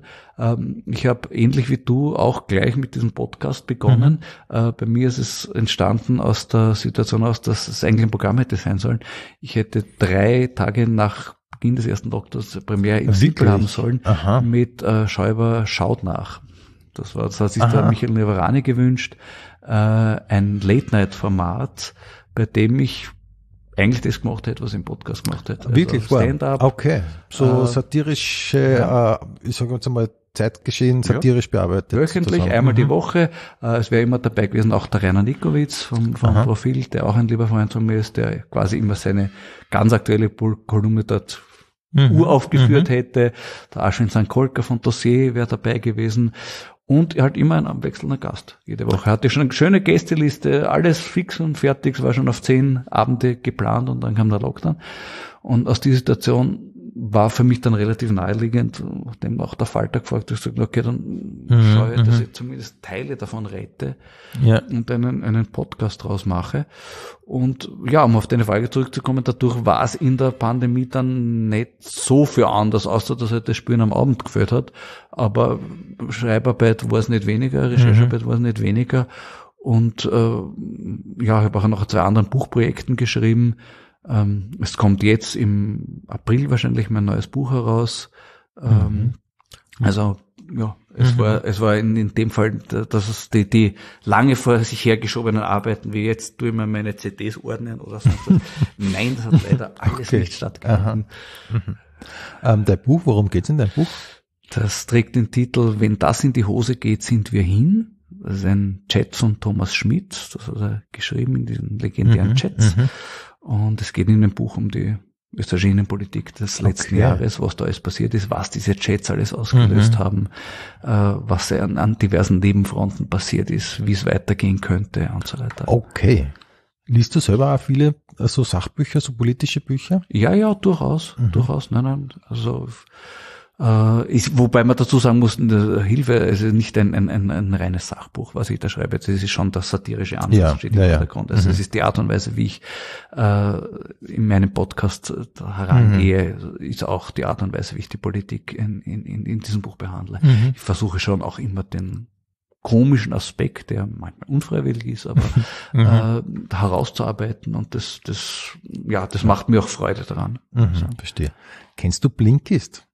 Speaker 1: Ich habe ähnlich wie du auch gleich mit diesem Podcast begonnen. Mhm. Bei mir ist es entstanden aus der Situation aus, dass es eigentlich ein Programm hätte sein sollen. Ich hätte drei Tage nach Beginn des ersten Doktors Premiere in Sippel haben sollen. Aha. Mit äh, Schäuber schaut nach. Das war, das hat sich der Michael Nevarani gewünscht. Äh, ein Late-Night-Format, bei dem ich eigentlich das gemacht hätte, was ich im Podcast gemacht hätte. Also
Speaker 2: wirklich?
Speaker 1: Stand-up.
Speaker 2: Okay. So äh, satirische, ja. äh, ich sage jetzt einmal, Zeitgeschehen satirisch ja. bearbeitet.
Speaker 1: Wöchentlich, zusammen. einmal mhm. die Woche. Äh, es wäre immer dabei gewesen, auch der Rainer Nikowitz vom, vom Profil, der auch ein lieber Freund von mir ist, der quasi immer seine ganz aktuelle Kolumne dort mhm. uraufgeführt mhm. hätte. Der Aschwin Sankt Kolker von Dossier wäre dabei gewesen. Und halt immer ein abwechselnder Gast jede Woche. Er hatte schon eine schöne Gästeliste, alles fix und fertig. Es war schon auf zehn Abende geplant und dann kam der Lockdown. Und aus dieser Situation war für mich dann relativ naheliegend, nachdem auch der Falter gefragt hat, ich gesagt, okay, dann mhm, schaue ich, dass ich zumindest Teile davon rette ja. und einen, einen Podcast draus mache. Und ja, um auf deine Frage zurückzukommen, dadurch war es in der Pandemie dann nicht so viel anders, außer dass halt das Spüren am Abend gefällt hat. Aber Schreibarbeit war es nicht weniger, Recherchearbeit mhm. war es nicht weniger. Und äh, ja, ich habe auch noch zwei anderen Buchprojekten geschrieben. Ähm, es kommt jetzt im April wahrscheinlich mein neues Buch heraus. Ähm, mhm. Also ja, es mhm. war es war in, in dem Fall, dass es die, die lange vor sich hergeschobenen Arbeiten, wie jetzt tue ich mir meine C Ds ordnen oder so. Nein, das hat leider alles okay. nicht stattgefunden.
Speaker 2: Mhm. Ähm, dein Buch, worum geht's in deinem Buch?
Speaker 1: Das trägt den Titel Wenn das in die Hose geht, sind wir hin. Das ist ein Chat von Thomas Schmidt, das hat er geschrieben in diesen legendären mhm. Chats. Mhm. Und es geht in dem Buch um die österreichische Innenpolitik des letzten okay. Jahres, was da alles passiert ist, was diese Chats alles ausgelöst mhm. haben, äh, was an, an diversen Nebenfronten passiert ist, wie es weitergehen könnte und so weiter.
Speaker 2: Okay. Liest du selber auch viele so Sachbücher, so politische Bücher?
Speaker 1: Ja, ja, durchaus, mhm. durchaus. Nein, nein, also äh, ich, wobei man dazu sagen muss, Hilfe, es ist nicht ein, ein, ein, ein reines Sachbuch, was ich da schreibe. Es ist schon das satirische Ansatz, ja, steht im ja, Hintergrund. Also mhm. es ist die Art und Weise, wie ich äh, in meinem Podcast herangehe, mhm. ist auch die Art und Weise, wie ich die Politik in, in, in, in diesem Buch behandle. Mhm. Ich versuche schon auch immer den komischen Aspekt, der manchmal unfreiwillig ist, aber mhm. äh, herauszuarbeiten und das, das, ja, das macht mir auch Freude daran.
Speaker 2: Mhm, also. Verstehe. Kennst du Blinkist?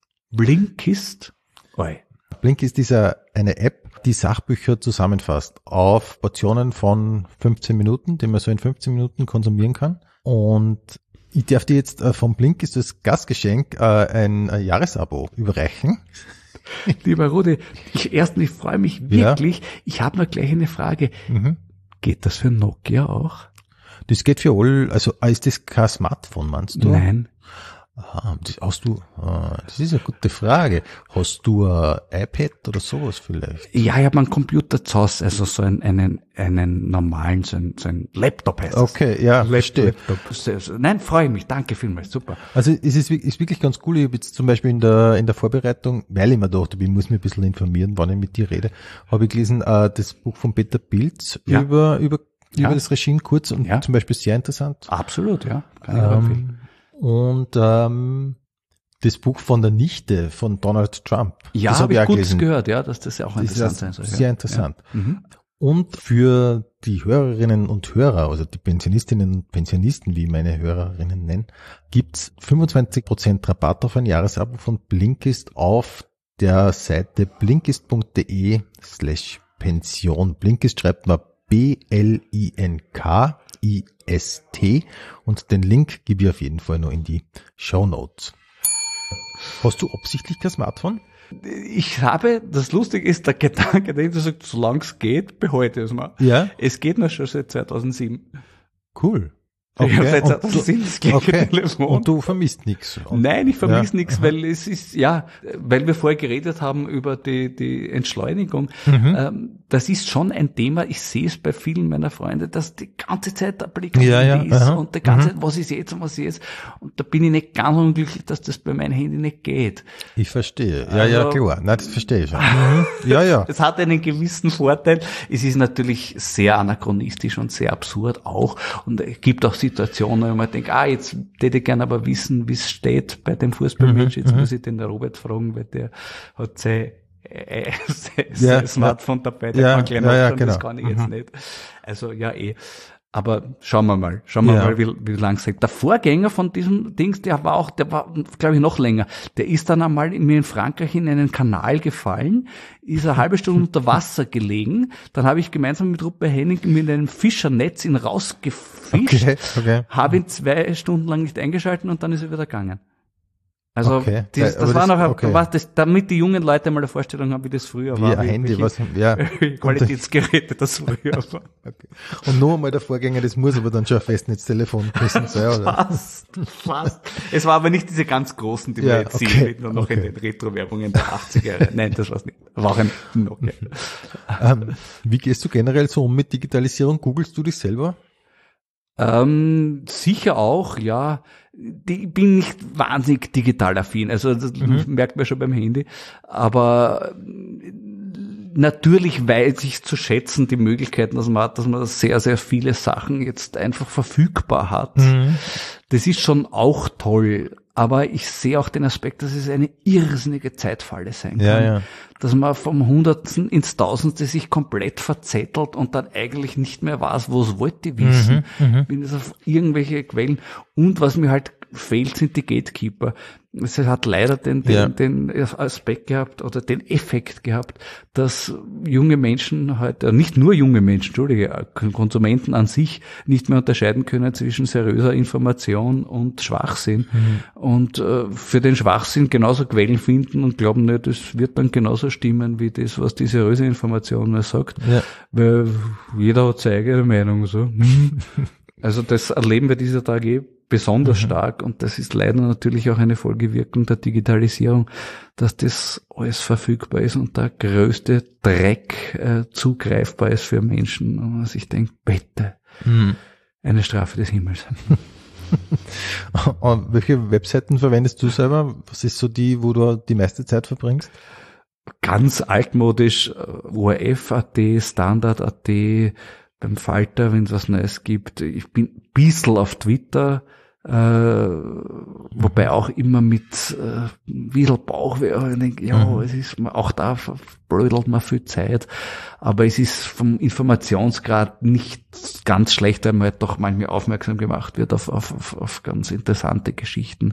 Speaker 1: Blinkist? Oi.
Speaker 2: Blinkist ist ja eine App, die Sachbücher zusammenfasst auf Portionen von fünfzehn Minuten, die man so in fünfzehn Minuten konsumieren kann. Und ich darf dir jetzt vom Blinkist als Gastgeschenk ein Jahresabo überreichen.
Speaker 1: Lieber Rudi, ich erstens, ich freue mich wirklich. Ja. Ich habe noch gleich eine Frage. Mhm. Geht das für Nokia auch?
Speaker 2: Das geht für alle, also ist das kein Smartphone, meinst du?
Speaker 1: Nein.
Speaker 2: Aha, das, hast du, das ist eine gute Frage. Hast du ein iPad oder sowas vielleicht?
Speaker 1: Ja, ich habe einen Computer zu Hause, also so einen, einen, einen normalen, so einen, so einen Laptop heißt das.
Speaker 2: Okay, ja, verstehe.
Speaker 1: Nein, freue ich mich, danke vielmals, super.
Speaker 2: Also es ist, ist wirklich ganz cool. Ich habe jetzt zum Beispiel in der, in der Vorbereitung, weil ich mir dachte, ich muss mich ein bisschen informieren, wann ich mit dir rede, habe ich gelesen, äh, das Buch von Peter Pilz ja. über, über, ja. über das Regime kurz und ja. zum Beispiel sehr interessant.
Speaker 1: Absolut, ja. Kann ich
Speaker 2: ähm, Und ähm, das Buch von der Nichte von Donald Trump.
Speaker 1: Ja, das habe ich, ich gut gehört, ja, dass das ja auch interessant sein soll.
Speaker 2: Sehr
Speaker 1: ja.
Speaker 2: interessant.
Speaker 1: Ja. Mhm.
Speaker 2: Und für die Hörerinnen und Hörer, also die Pensionistinnen und Pensionisten, wie ich meine Hörerinnen nenne, gibt's fünfundzwanzig Prozent Rabatt auf ein Jahresabo von Blinkist auf der Seite blinkist.de slash Pension. Blinkist schreibt man B L I N K I S T und den Link gebe ich auf jeden Fall noch in die Shownotes. Hast du absichtlich kein Smartphone?
Speaker 1: Ich habe, das Lustige ist, der Gedanke, den du sagst, solange es geht, behalte es mal.
Speaker 2: Ja.
Speaker 1: Es geht noch schon seit zweitausendsieben.
Speaker 2: Cool.
Speaker 1: Okay. Ich habe seit zweitausendsieben das gleiche
Speaker 2: okay.
Speaker 1: Telefon.
Speaker 2: Und du vermisst nichts?
Speaker 1: Nein, ich vermisse ja. nichts,
Speaker 2: Aha.
Speaker 1: weil es ist, ja, weil wir vorher geredet haben über die, die Entschleunigung.
Speaker 2: Mhm.
Speaker 1: Ähm, das ist schon ein Thema, ich sehe es bei vielen meiner Freunde, dass die ganze Zeit der Blick auf
Speaker 2: ja,
Speaker 1: Handy
Speaker 2: ja.
Speaker 1: ist
Speaker 2: Aha.
Speaker 1: und die ganze
Speaker 2: mhm.
Speaker 1: Zeit, was ist jetzt und was ist jetzt. Und da bin ich nicht ganz unglücklich, dass das bei meinem Handy nicht geht.
Speaker 2: Ich verstehe. Ja, also, ja, klar. Nein, das verstehe ich schon.
Speaker 1: Mhm. Ja, ja. Es hat einen gewissen Vorteil. Es ist natürlich sehr anachronistisch und sehr absurd auch. Und es gibt auch Situationen, wo man denkt, ah, jetzt hätte ich gerne aber wissen, wie es steht bei dem Fußballmatch. Jetzt mhm. muss ich den Robert fragen, weil der hat sein Äh,
Speaker 2: ja,
Speaker 1: Smartphone dabei, der
Speaker 2: ja,
Speaker 1: kann gleich
Speaker 2: ja, ja,
Speaker 1: nachschauen,
Speaker 2: genau.
Speaker 1: das kann ich
Speaker 2: mhm.
Speaker 1: jetzt nicht. Also ja eh. Aber schauen wir mal, schauen wir
Speaker 2: ja.
Speaker 1: mal, wie, wie lang es geht. Der Vorgänger von diesem Dings, der war auch, der war, glaube ich, noch länger. Der ist dann einmal in mir in Frankreich in einen Kanal gefallen, ist eine halbe Stunde unter Wasser gelegen. Dann habe ich gemeinsam mit Ruppe Henning mit einem Fischernetz ihn rausgefischt,
Speaker 2: okay, okay.
Speaker 1: habe ihn zwei Stunden lang nicht eingeschalten und dann ist er wieder gegangen. Also
Speaker 2: okay.
Speaker 1: das, das, das war noch, okay. was das, damit die jungen Leute mal eine Vorstellung haben, wie das früher
Speaker 2: wie
Speaker 1: war.
Speaker 2: Ein wie ein Handy, was, ja.
Speaker 1: Qualitätsgeräte, das früher war.
Speaker 2: Okay. Und nur einmal der Vorgänger, das muss aber dann schon ein Festnetztelefon gewesen sein, oder?
Speaker 1: Fast, fast. Es war aber nicht diese ganz großen, die
Speaker 2: ja,
Speaker 1: wir jetzt
Speaker 2: okay.
Speaker 1: sehen, nur noch
Speaker 2: okay.
Speaker 1: in den Retro-Werbungen der achtziger Jahre. Nein, das war's nicht. War auch ein Nokia.
Speaker 2: ähm, wie gehst du generell so um mit Digitalisierung? Googlest du dich selber?
Speaker 1: Ähm, sicher auch, ja. Die, ich bin nicht wahnsinnig digital affin, also das mhm. merkt man schon beim Handy, aber natürlich weiß ich zu schätzen die Möglichkeiten, dass man hat, dass man sehr, sehr viele Sachen jetzt einfach verfügbar hat.
Speaker 2: Mhm.
Speaker 1: Das ist schon auch toll, aber ich sehe auch den Aspekt, dass es eine irrsinnige Zeitfalle sein kann.
Speaker 2: Ja, ja.
Speaker 1: Dass man vom Hundertsten ins Tausendste sich komplett verzettelt und dann eigentlich nicht mehr weiß, was wollte ich wissen.
Speaker 2: Mhm,
Speaker 1: bin das auf irgendwelche Quellen. Und was mir halt fehlt, sind die Gatekeeper. Es hat leider den, den,
Speaker 2: ja.
Speaker 1: den Aspekt gehabt oder den Effekt gehabt, dass junge Menschen heute, nicht nur junge Menschen, Entschuldige, Konsumenten an sich nicht mehr unterscheiden können zwischen seriöser Information und Schwachsinn. Mhm. Und äh, für den Schwachsinn genauso Quellen finden und glauben, ne, das wird dann genauso stimmen wie das, was die seriöse Information mir sagt. Ja. Weil jeder hat seine eigene Meinung. So. Also das erleben wir dieser Tage eh besonders mhm. stark und das ist leider natürlich auch eine Folgewirkung der Digitalisierung, dass das alles verfügbar ist und der größte Dreck äh, zugreifbar ist für Menschen und man sich denkt, bitte, mhm. eine Strafe des Himmels.
Speaker 2: Und welche Webseiten verwendest du selber? Was ist so die, wo du die meiste Zeit verbringst?
Speaker 1: Ganz altmodisch, O R F Punkt A T, Standard Punkt A T, beim Falter, wenn es was Neues gibt. Ich bin ein bisschen auf Twitter, äh, wobei auch immer mit äh, ein bisschen Bauchweh. Ich denke, ja, mhm. es ist auch da verblödelt man viel Zeit, aber es ist vom Informationsgrad nicht ganz schlecht, weil man halt doch manchmal aufmerksam gemacht wird auf, auf, auf, auf ganz interessante Geschichten.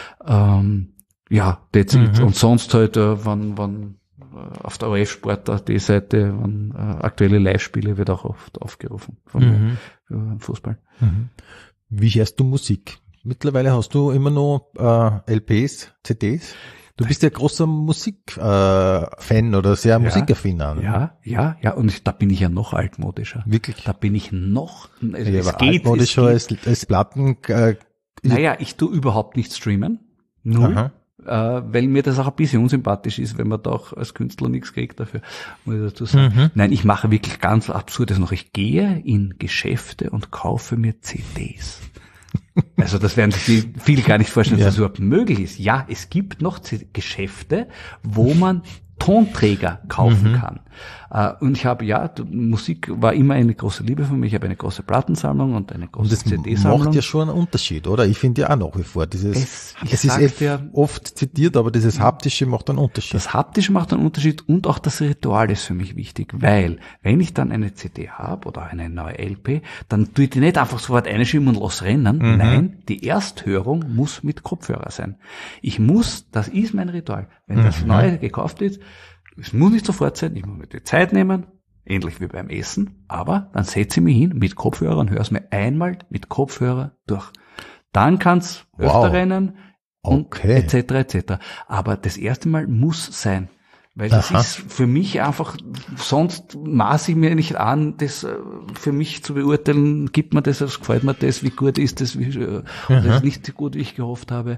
Speaker 1: Ähm, ja, that's mhm. it. Und sonst halt, äh, wann, wann auf der O F Sport punkt at Seite, wann äh, aktuelle Live-Spiele wird auch oft aufgerufen vom
Speaker 2: mhm.
Speaker 1: mir, Fußball.
Speaker 2: Mhm. Wie hörst du Musik? Mittlerweile hast du immer noch äh, L Ps, C Ds. Du bist ja großer Musikfan äh, oder sehr ja, musikaffin. Ne?
Speaker 1: Ja, ja, ja. Und ich, da bin ich ja noch altmodischer.
Speaker 2: Wirklich?
Speaker 1: Da bin ich noch.
Speaker 2: Also ja, es aber geht, altmodischer als, als Platten. Äh,
Speaker 1: naja, ich tue überhaupt nicht streamen. Null. Aha. Äh, weil mir das auch ein bisschen unsympathisch ist, wenn man da auch als Künstler nichts kriegt dafür, muss ich dazu sagen. Mhm. Nein, ich mache wirklich ganz Absurdes noch. Ich gehe in Geschäfte und kaufe mir C Ds. Also das werden sich viele gar nicht vorstellen, ja. dass das überhaupt möglich ist. Ja, es gibt noch C- Geschäfte, wo man Tonträger kaufen mhm. kann. Uh, und ich habe, ja, Musik war immer eine große Liebe für mich. Ich habe eine große Plattensammlung und eine große C D-Sammlung.
Speaker 2: Das macht ja schon einen Unterschied, oder? Ich finde ja auch nach wie vor, dieses,
Speaker 1: es,
Speaker 2: es ist ja, oft zitiert, aber dieses Haptische macht einen Unterschied.
Speaker 1: Das Haptische macht einen Unterschied und auch das Ritual ist für mich wichtig, weil, wenn ich dann eine C D habe oder eine neue L P, dann tue ich die nicht einfach sofort einschieben und losrennen. Mhm. Nein, die Ersthörung muss mit Kopfhörer sein. Ich muss, das ist mein Ritual. Wenn mhm. das Neue gekauft ist, es muss nicht sofort sein, ich muss mir die Zeit nehmen, ähnlich wie beim Essen, aber dann setze ich mich hin mit Kopfhörer und höre es mir einmal mit Kopfhörer durch. Dann kann's öfter wow. rennen und
Speaker 2: okay.
Speaker 1: et cetera et cetera. Aber das erste Mal muss sein, weil das Aha. ist für mich einfach, sonst maße ich mir nicht an, das für mich zu beurteilen, gibt mir das, was gefällt mir das, wie gut ist das, wie oder ist nicht so gut, wie ich gehofft habe.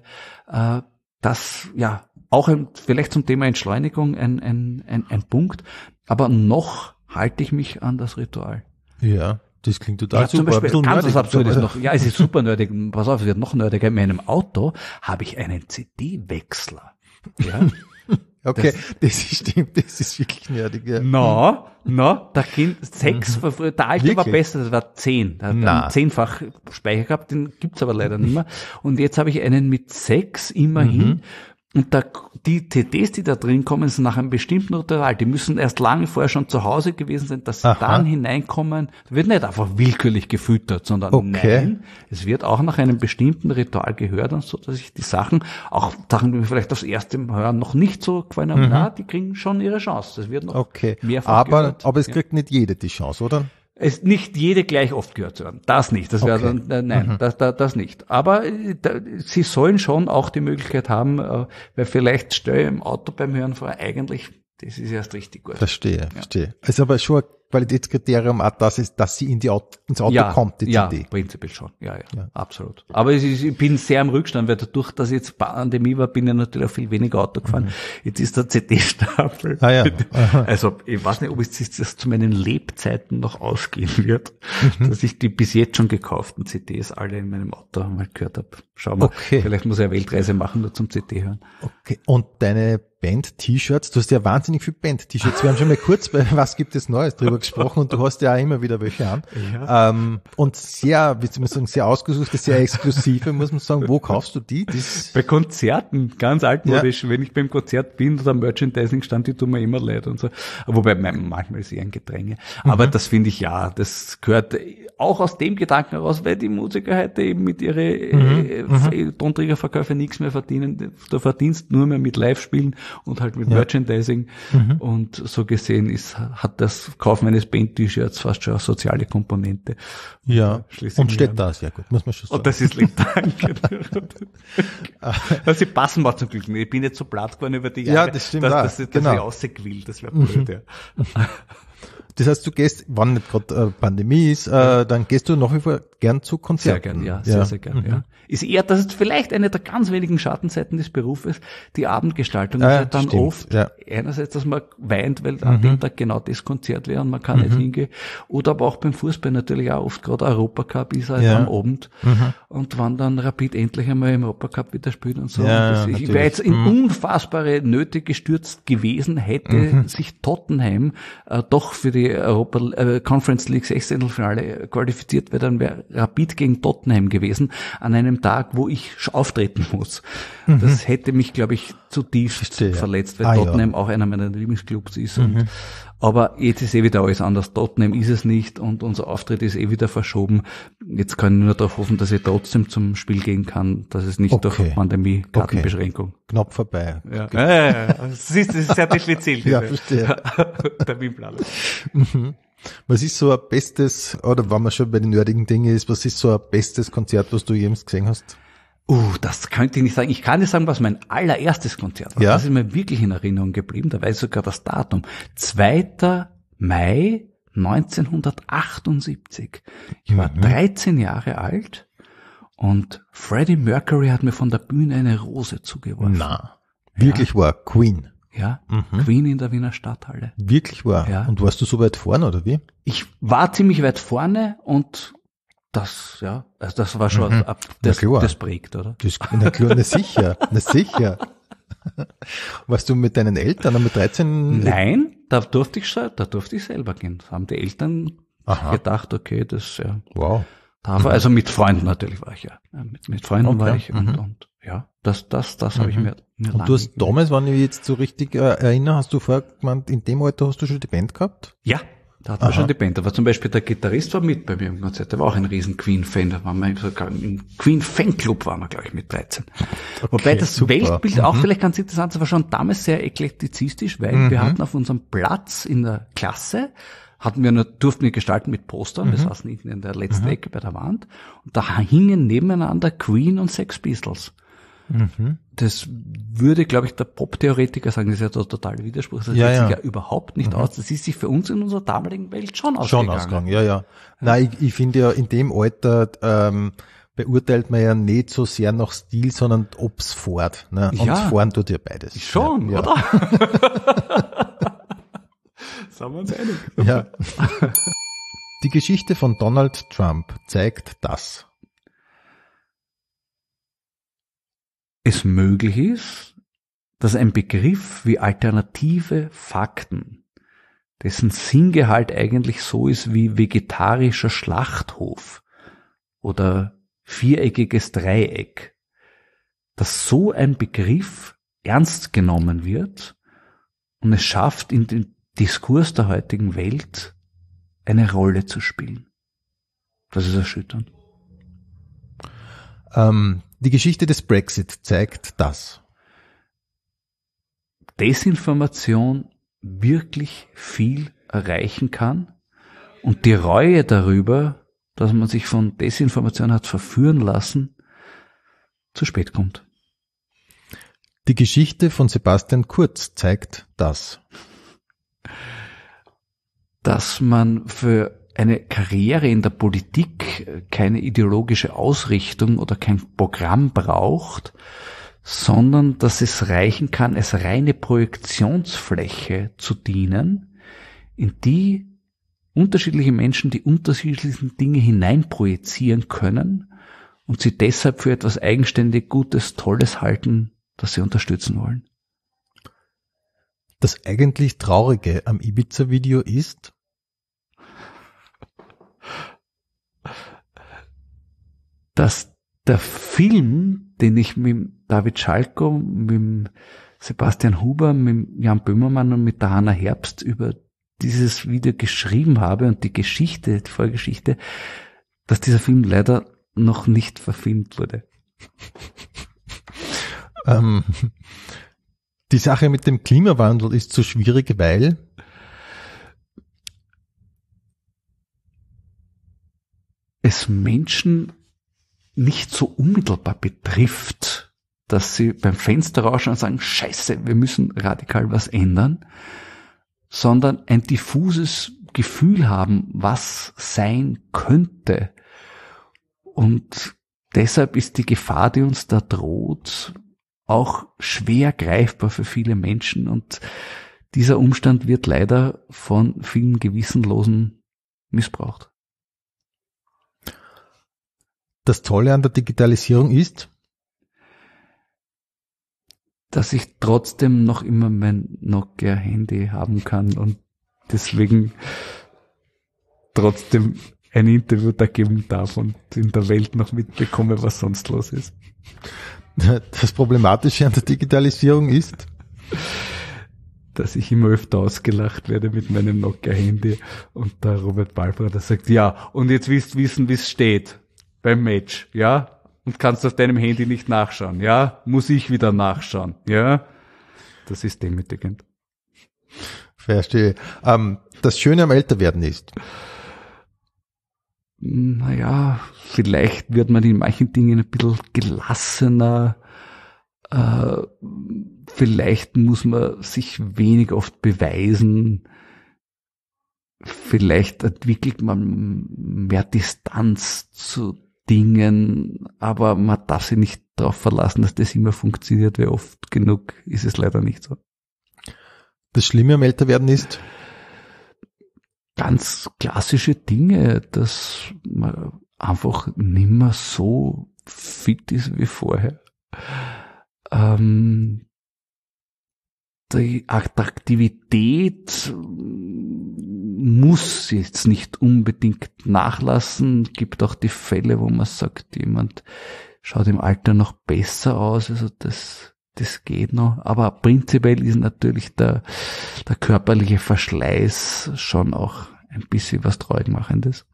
Speaker 1: Das, ja, auch ein, vielleicht zum Thema Entschleunigung ein, ein, ein, ein Punkt, aber noch halte ich mich an das Ritual.
Speaker 2: Ja, das klingt total super.
Speaker 1: Zum Beispiel ganz was Absurdes noch. Ja, es ist super nerdig. Pass auf, es wird noch nerdiger. In meinem Auto habe ich einen C D-Wechsler. Ja.
Speaker 2: Okay, das, das stimmt, das ist wirklich nerdig. Ja.
Speaker 1: Na, na, da kind sechs, mhm. früher, der alte wirklich? War besser, das war zehn. Da hat einen zehnfach Speicher gehabt, den gibt's aber leider nicht mehr. Und jetzt habe ich einen mit sechs immerhin. Mhm. Und da, die C Ds, die da drin kommen, sind nach einem bestimmten Ritual. Die müssen erst lange vorher schon zu Hause gewesen sein, dass sie Aha. dann hineinkommen. Da wird nicht einfach willkürlich gefüttert, sondern
Speaker 2: okay.
Speaker 1: nein, es wird auch nach einem bestimmten Ritual gehört und so, dass ich die Sachen, auch Sachen, die mir vielleicht aufs erste Mal hören, noch nicht so gefallen haben, mhm. na, die kriegen schon ihre Chance. Das wird noch
Speaker 2: okay.
Speaker 1: mehrfach
Speaker 2: aber,
Speaker 1: gehört.
Speaker 2: Aber es kriegt ja. nicht jede die Chance, oder?
Speaker 1: Es nicht jede gleich oft gehört zu werden. Das nicht. Das wäre
Speaker 2: okay.
Speaker 1: dann, äh, nein, mhm. das, das, das nicht. Aber äh, da, sie sollen schon auch die Möglichkeit haben, äh, weil vielleicht stelle ich im Auto beim Hören vor, eigentlich, das ist erst richtig gut.
Speaker 2: Verstehe,
Speaker 1: ja.
Speaker 2: verstehe. Also aber schon ein Qualitätskriterium auch das ist, dass sie in die Auto, ins Auto
Speaker 1: ja,
Speaker 2: kommt, die
Speaker 1: ja,
Speaker 2: C D. Ja,
Speaker 1: prinzipiell schon. Ja, ja,
Speaker 2: ja.
Speaker 1: absolut. Aber es ist, ich bin sehr im Rückstand, weil dadurch, dass jetzt Pandemie war, bin ich natürlich auch viel weniger Auto gefahren. Mhm. Jetzt ist der C D-Stapel.
Speaker 2: Ah, ja.
Speaker 1: Also, ich weiß nicht, ob es das zu meinen Lebzeiten noch ausgehen wird, mhm. dass ich die bis jetzt schon gekauften C Ds alle in meinem Auto mal gehört habe. Schauen wir.
Speaker 2: Okay.
Speaker 1: Vielleicht muss ich eine Weltreise machen, nur zum C D hören.
Speaker 2: Okay. Und deine Band-T-Shirts, du hast ja wahnsinnig viele Band-T-Shirts. Wir haben schon mal kurz bei Was gibt es Neues drüber gesprochen und du hast ja auch immer wieder welche an. Ja. Ähm, und sehr, wie soll man sagen, sehr ausgesuchte, sehr exklusive, muss man sagen. Wo kaufst du die? Das
Speaker 1: bei Konzerten, ganz altmodisch. Ja. Wenn ich beim Konzert bin oder Merchandising stand, die tun mir immer leid und so. Wobei manchmal ist eher ein Gedränge. Aber mhm. das finde ich ja, das gehört auch aus dem Gedanken heraus, weil die Musiker heute eben mit ihren mhm. äh, Tonträgerverkäufen nichts mehr verdienen. Du verdienst nur mehr mit Live-Spielen und halt mit ja. Merchandising. Mhm. Und so gesehen ist, hat das Kaufen eines Band-T-Shirts fast schon eine soziale Komponente.
Speaker 2: Ja, und, und steht da sehr gut, muss man schon sagen.
Speaker 1: Und das ist lieb, danke. Also sie passen mal zum Glück nicht. Ich bin jetzt so platt geworden über die Jahre,
Speaker 2: ja, das stimmt
Speaker 1: dass,
Speaker 2: auch.
Speaker 1: dass, dass
Speaker 2: genau.
Speaker 1: ich rausgequillt, das wäre blöd, ja.
Speaker 2: Das heißt, du gehst, wann nicht gerade äh, Pandemie ist, äh, dann gehst du nach wie vor gern zu Konzerten.
Speaker 1: Sehr gern, ja, sehr, ja. sehr gern, mhm. ja. Ist eher, das ist vielleicht eine der ganz wenigen Schattenseiten des Berufes, die Abendgestaltung.
Speaker 2: Ah,
Speaker 1: ist ja dann
Speaker 2: stimmt.
Speaker 1: oft
Speaker 2: ja.
Speaker 1: einerseits, dass man weint, weil mhm. an dem Tag genau das Konzert wäre und man kann mhm. nicht hingehen. Oder aber auch beim Fußball natürlich auch oft, gerade Europacup ist halt ja. am Abend. Mhm. Und wann dann Rapid endlich einmal im Europacup wieder spielt und so.
Speaker 2: Ja,
Speaker 1: und das, ich wäre jetzt in mhm. unfassbare Nöte gestürzt gewesen, hätte mhm. sich Tottenham äh, doch für die Europa äh, Conference League Sechzehntelfinale qualifiziert, weil dann wäre Rapid gegen Tottenham gewesen, an einem Tag, wo ich auftreten muss. Mhm. Das hätte mich, glaube ich, zutiefst Verstehe, verletzt, weil ah, Tottenham ja. auch einer meiner Lieblingsclubs ist. Mhm. Und, aber jetzt ist eh wieder alles anders. Tottenham ist es nicht und unser Auftritt ist eh wieder verschoben. Jetzt kann ich nur darauf hoffen, dass ich trotzdem zum Spiel gehen kann, dass es nicht okay. durch Pandemie, Kartenbeschränkung.
Speaker 2: Okay. Knapp vorbei.
Speaker 1: Ja, ja, ja, ja. Das, ist, das ist sehr diffizil.
Speaker 2: Ja, verstehe.
Speaker 1: Der Wimplan.
Speaker 2: Mhm. Was ist so ein bestes, oder wenn man schon bei den nerdigen Dingen ist, was ist so ein bestes Konzert, was du jemals gesehen hast?
Speaker 1: Uh, das könnte ich nicht sagen. Ich kann nicht sagen, was mein allererstes Konzert war.
Speaker 2: Ja?
Speaker 1: Das ist mir wirklich in Erinnerung geblieben. Da weiß ich sogar das Datum. zweiter Mai neunzehnhundertachtundsiebzig. Ich war mhm. dreizehn Jahre alt und Freddie Mercury hat mir von der Bühne eine Rose zugeworfen.
Speaker 2: Na, wirklich ja. War Queen.
Speaker 1: Ja, mhm. Queen in der Wiener Stadthalle.
Speaker 2: Wirklich wahr?
Speaker 1: Ja.
Speaker 2: Und warst du so weit vorne, oder wie?
Speaker 1: Ich war ziemlich weit vorne und das, ja, also das war schon,
Speaker 2: mhm.
Speaker 1: ab, das, das prägt, oder?
Speaker 2: Das, na klar, na sicher, na sicher. Warst du mit deinen Eltern oder mit dreizehn?
Speaker 1: Nein, da durfte ich, da durfte ich selber gehen. Da haben die Eltern
Speaker 2: Aha.
Speaker 1: gedacht, okay, das, ja.
Speaker 2: Wow.
Speaker 1: Da war, also mit Freunden natürlich war ich ja. Mit, mit Freunden
Speaker 2: okay.
Speaker 1: war ich und,
Speaker 2: mhm.
Speaker 1: und ja, das, das, das mhm. habe ich mir, mir
Speaker 2: Und du hast damals, wenn ich mich jetzt so richtig äh, erinnere, hast du vorher gemeint, in dem Alter hast du schon die Band gehabt?
Speaker 1: Ja, da hatten wir schon die Band. Da war zum Beispiel der Gitarrist war mit bei mir im Konzert, der war auch ein riesen Queen-Fan. Da waren wir sogar im Queen-Fanclub waren wir, glaube ich, mit dreizehn. Okay, Wobei das super. Weltbild mhm. auch vielleicht ganz interessant war, schon damals sehr eklektizistisch, weil mhm. wir hatten auf unserem Platz in der Klasse hatten wir nur, durften wir gestalten mit Postern, mhm. wir saßen hinten in der letzten mhm. Ecke bei der Wand und da hingen nebeneinander Queen und Sex Pistols. Mhm. Das würde, glaube ich, der Pop-Theoretiker sagen, das ist ja der totale Widerspruch, das
Speaker 2: ja,
Speaker 1: geht
Speaker 2: ja.
Speaker 1: sich ja überhaupt nicht mhm. aus. Das ist sich für uns in unserer damaligen Welt schon ausgegangen.
Speaker 2: Schon ausgegangen, ja, ja. Nein, ich, ich finde ja, in dem Alter ähm, beurteilt man ja nicht so sehr nach Stil, sondern ob's fährt. Ne? Und
Speaker 1: ja.
Speaker 2: fahren tut ja beides.
Speaker 1: Schon,
Speaker 2: ja.
Speaker 1: oder? Sagen wir uns einig.
Speaker 2: Ja. Die Geschichte von Donald Trump zeigt das.
Speaker 1: Es möglich ist, dass ein Begriff wie alternative Fakten, dessen Sinngehalt eigentlich so ist wie vegetarischer Schlachthof oder viereckiges Dreieck, dass so ein Begriff ernst genommen wird und es schafft, in den Diskurs der heutigen Welt eine Rolle zu spielen. Das ist erschütternd.
Speaker 2: Ähm, die Geschichte des Brexit zeigt das.
Speaker 1: Desinformation wirklich viel erreichen kann und die Reue darüber, dass man sich von Desinformation hat verführen lassen, zu spät kommt.
Speaker 2: Die Geschichte von Sebastian Kurz zeigt das.
Speaker 1: Dass man für eine Karriere in der Politik keine ideologische Ausrichtung oder kein Programm braucht, sondern dass es reichen kann, als reine Projektionsfläche zu dienen, in die unterschiedliche Menschen die unterschiedlichsten Dinge hineinprojizieren können und sie deshalb für etwas eigenständig Gutes, Tolles halten, das sie unterstützen wollen.
Speaker 2: Das eigentlich Traurige am Ibiza-Video ist,
Speaker 1: dass der Film, den ich mit David Schalko, mit Sebastian Huber, mit Jan Böhmermann und mit der Hannah Herbst über dieses Video geschrieben habe und die Geschichte, die Vorgeschichte, dass dieser Film leider noch nicht verfilmt wurde.
Speaker 2: ähm, die Sache mit dem Klimawandel ist so schwierig, weil
Speaker 1: es Menschen nicht so unmittelbar betrifft, dass sie beim Fenster rausschauen und sagen, Scheiße, wir müssen radikal was ändern, sondern ein diffuses Gefühl haben, was sein könnte. Und deshalb ist die Gefahr, die uns da droht, auch schwer greifbar für viele Menschen. Und dieser Umstand wird leider von vielen Gewissenlosen missbraucht.
Speaker 2: Das Tolle an der Digitalisierung ist,
Speaker 1: dass ich trotzdem noch immer mein Nokia-Handy haben kann und deswegen trotzdem ein Interview da geben darf und in der Welt noch mitbekomme, was sonst los ist.
Speaker 2: Das Problematische an der Digitalisierung ist,
Speaker 1: dass ich immer öfter ausgelacht werde mit meinem Nokia-Handy und der Robert Balbrer, der sagt, ja, und jetzt willst du wissen, wie es steht beim Match, ja, und kannst auf deinem Handy nicht nachschauen, ja, muss ich wieder nachschauen, ja, das ist demütigend.
Speaker 2: Verstehe. Ähm, das Schöne am Älterwerden ist?
Speaker 1: Naja, vielleicht wird man in manchen Dingen ein bisschen gelassener, äh, vielleicht muss man sich wenig oft beweisen, vielleicht entwickelt man mehr Distanz zu Dingen, aber man darf sich nicht darauf verlassen, dass das immer funktioniert, weil oft genug ist es leider nicht so.
Speaker 2: Das Schlimme am Älterwerden ist?
Speaker 1: Ganz klassische Dinge, dass man einfach nimmer so fit ist wie vorher. Ähm, die Attraktivität muss jetzt nicht unbedingt nachlassen. Es gibt auch die Fälle, wo man sagt, jemand schaut im Alter noch besser aus, also das Das geht noch, aber prinzipiell ist natürlich der, der körperliche Verschleiß schon auch ein bisschen was Traurigmachendes.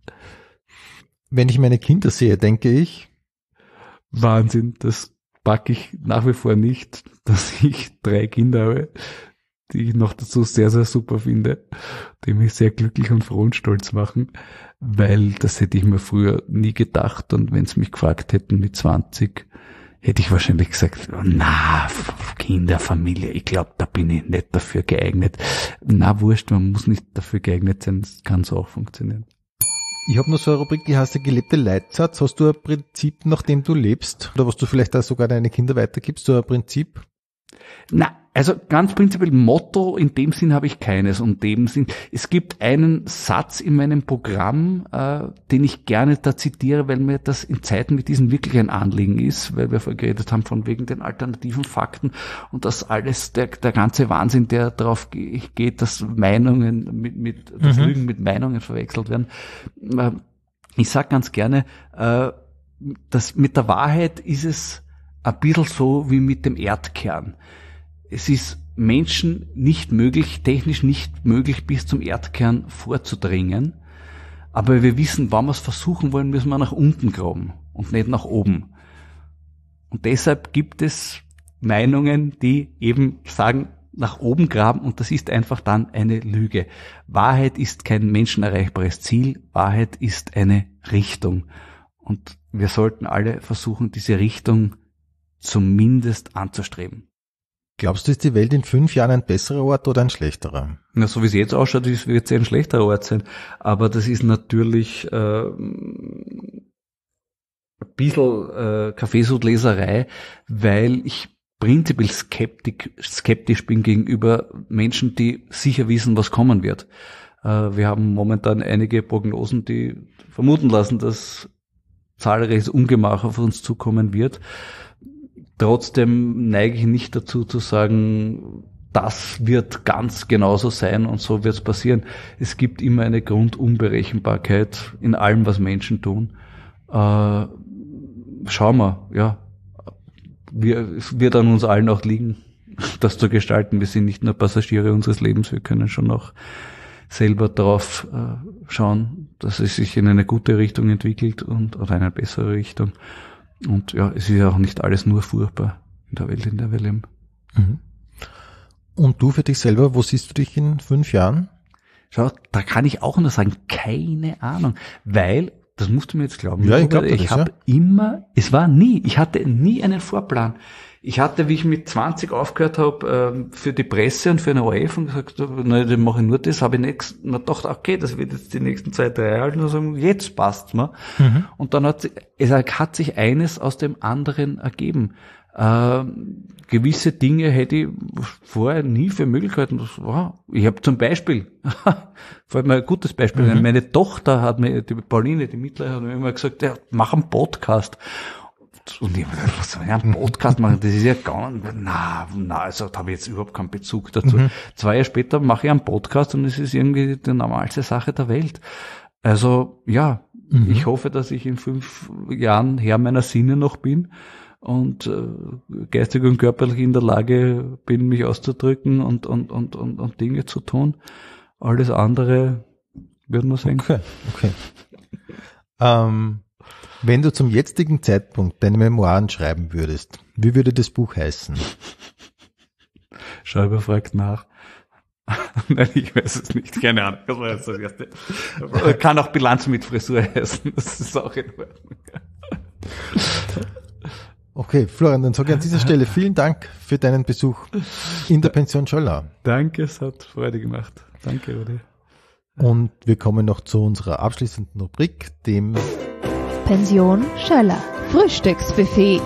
Speaker 2: Wenn ich meine Kinder sehe, denke ich,
Speaker 1: Wahnsinn, das packe ich nach wie vor nicht, dass ich drei Kinder habe, die ich noch dazu sehr, sehr super finde, die mich sehr glücklich und froh und stolz machen, weil das hätte ich mir früher nie gedacht, und wenn sie mich gefragt hätten mit zwanzig, hätte ich wahrscheinlich gesagt, na, Kinder, Familie, ich glaube, da bin ich nicht dafür geeignet. Na, wurscht, man muss nicht dafür geeignet sein, das kann so auch funktionieren.
Speaker 2: Ich habe noch so eine Rubrik, die heißt der gelebte Leitsatz. Hast du ein Prinzip, nach dem du lebst? Oder was du vielleicht auch sogar deine Kinder weitergibst, so ein Prinzip?
Speaker 1: Na, also ganz prinzipiell Motto in dem Sinn habe ich keines. Und in dem Sinn, es gibt einen Satz in meinem Programm, äh, den ich gerne da zitiere, weil mir das in Zeiten mit diesen wirklich ein Anliegen ist, weil wir vorher geredet haben von wegen den alternativen Fakten und das alles, der, der ganze Wahnsinn, der darauf geht, dass Meinungen mit, mit das
Speaker 2: Mhm.
Speaker 1: Lügen mit Meinungen verwechselt werden. Äh, ich sage ganz gerne, äh, dass mit der Wahrheit ist es ein bisschen so wie mit dem Erdkern. Es ist Menschen nicht möglich, technisch nicht möglich, bis zum Erdkern vorzudringen. Aber wir wissen, wenn wir es versuchen wollen, müssen wir nach unten graben und nicht nach oben. Und deshalb gibt es Meinungen, die eben sagen, nach oben graben, und das ist einfach dann eine Lüge. Wahrheit ist kein menschenerreichbares Ziel, Wahrheit ist eine Richtung. Und wir sollten alle versuchen, diese Richtung zumindest anzustreben.
Speaker 2: Glaubst du, ist die Welt in fünf Jahren ein besserer Ort oder ein schlechterer?
Speaker 1: Na, so wie es jetzt ausschaut, wird es ein schlechterer Ort sein. Aber das ist natürlich äh, ein bisschen äh, Kaffeesudleserei, weil ich prinzipiell skeptisch, skeptisch bin gegenüber Menschen, die sicher wissen, was kommen wird. Äh, wir haben momentan einige Prognosen, die vermuten lassen, dass zahlreiches Ungemach auf uns zukommen wird. Trotzdem neige ich nicht dazu zu sagen, das wird ganz genauso sein und so wird es passieren. Es gibt immer eine Grundunberechenbarkeit in allem, was Menschen tun. Äh, schauen wir, ja. Wir, es wird an uns allen auch liegen, das zu gestalten. Wir sind nicht nur Passagiere unseres Lebens, wir können schon auch selber darauf äh, schauen, dass es sich in eine gute Richtung entwickelt und oder eine bessere Richtung. Und ja, es ist ja auch nicht alles nur furchtbar in der Welt, in der wir leben.
Speaker 2: Mhm. Und du für dich selber, wo siehst du dich in fünf Jahren?
Speaker 1: Schau, da kann ich auch nur sagen, keine Ahnung, weil, das musst du mir jetzt glauben,
Speaker 2: ja, ich, glaub,
Speaker 1: ich habe ja. immer, es war nie, ich hatte nie einen Vorplan. Ich hatte, wie ich mit zwanzig aufgehört habe, für die Presse und für eine O R F und gesagt, na, dann mache ich nur das, habe ich nicht gedacht, okay, das wird jetzt die nächsten zwei, drei Jahre halten, und sagen, jetzt passt's mir. Mhm. Und dann hat, es hat sich eines aus dem anderen ergeben. Äh, gewisse Dinge hätte ich vorher nie für Möglichkeiten. Wow. Ich habe zum Beispiel, vor allem ein gutes Beispiel, mhm. meine Tochter hat mir, die Pauline, die Mittlere, hat mir immer gesagt, ja, mach einen Podcast. Und ich habe gedacht, was soll ich einen Podcast machen? Das ist ja gar nicht, na, na, also da habe ich jetzt überhaupt keinen Bezug dazu. Mhm. Zwei Jahre später mache ich einen Podcast und es ist irgendwie die normalste Sache der Welt. Also, ja, Mhm. Ich hoffe, dass ich in fünf Jahren Herr meiner Sinne noch bin und äh, geistig und körperlich in der Lage bin, mich auszudrücken und, und, und, und, und Dinge zu tun. Alles andere wird man sehen.
Speaker 2: Okay, okay. ähm, wenn du zum jetzigen Zeitpunkt deine Memoiren schreiben würdest, wie würde das Buch heißen?
Speaker 1: Schreiber fragt nach. Nein, ich weiß es nicht. Keine Ahnung. Das war jetzt das Erste. Kann auch Bilanz mit Frisur heißen. Das ist auch in Ordnung.
Speaker 2: Okay, Florian, dann sage ich an dieser Stelle vielen Dank für deinen Besuch in der Pension Schöller.
Speaker 1: Danke, es hat Freude gemacht. Danke, Rudi.
Speaker 2: Und wir kommen noch zu unserer abschließenden Rubrik, dem
Speaker 3: Pension Schöller. Frühstücksbuffet.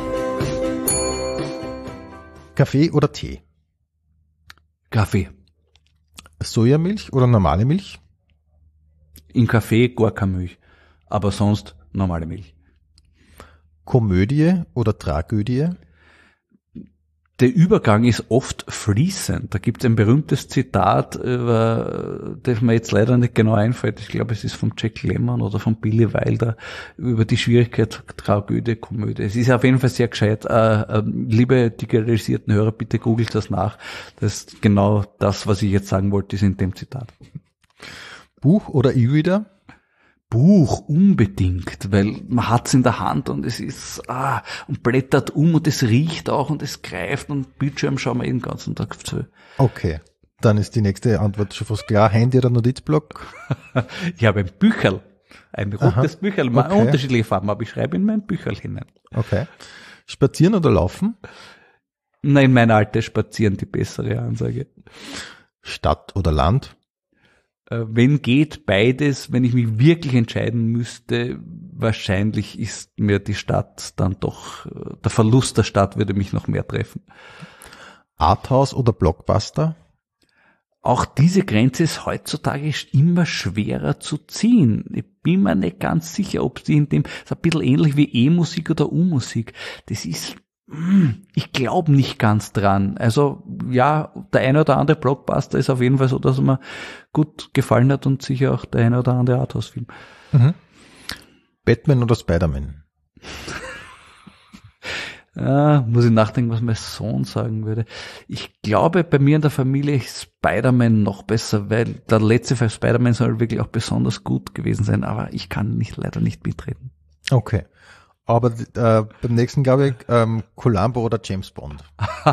Speaker 2: Kaffee oder Tee?
Speaker 1: Kaffee.
Speaker 2: Sojamilch oder normale Milch?
Speaker 1: Im Kaffee gar keine Milch, aber sonst normale Milch.
Speaker 2: Komödie oder Tragödie?
Speaker 1: Der Übergang ist oft fließend. Da gibt es ein berühmtes Zitat, über, das mir jetzt leider nicht genau einfällt. Ich glaube, es ist von Jack Lemmon oder von Billy Wilder über die Schwierigkeit Tragödie, Komödie. Es ist auf jeden Fall sehr gescheit. Äh, äh, liebe digitalisierten Hörer, bitte googelt das nach. Das ist genau das, was ich jetzt sagen wollte, ist in dem Zitat.
Speaker 2: Buch oder E-Reader?
Speaker 1: Buch unbedingt, weil man hat's in der Hand und es ist ah, und blättert um und es riecht auch und es greift und Bildschirm schauen wir den ganzen Tag zu.
Speaker 2: Okay, dann ist die nächste Antwort schon fast klar. Handy oder Notizblock?
Speaker 1: Ich habe ein Bücherl, ein rotes Bücherl,
Speaker 2: okay.
Speaker 1: Unterschiedliche Farben, aber ich schreibe in mein Bücherl hinein.
Speaker 2: Okay. Spazieren oder laufen?
Speaker 1: Nein, mein Alter, spazieren, die bessere Ansage.
Speaker 2: Stadt oder Land?
Speaker 1: Wenn geht, beides. Wenn ich mich wirklich entscheiden müsste, wahrscheinlich ist mir die Stadt dann doch, der Verlust der Stadt würde mich noch mehr treffen.
Speaker 2: Arthouse oder Blockbuster?
Speaker 1: Auch diese Grenze ist heutzutage immer schwerer zu ziehen. Ich bin mir nicht ganz sicher, ob sie in dem, das ist ein bisschen ähnlich wie E-Musik oder U-Musik. Das ist, ich glaube nicht ganz dran. Also ja, der eine oder andere Blockbuster ist auf jeden Fall so, dass er mir gut gefallen hat und sicher auch der eine oder andere Arthouse-Film.
Speaker 2: Mhm. Batman oder Spider-Man?
Speaker 1: Ja, muss ich nachdenken, was mein Sohn sagen würde. Ich glaube, bei mir in der Familie ist Spider-Man noch besser, weil der letzte Fall Spider-Man soll wirklich auch besonders gut gewesen sein, aber ich kann nicht leider nicht mitreden.
Speaker 2: Okay. Aber äh, beim nächsten glaube ich ähm, Columbo oder James Bond.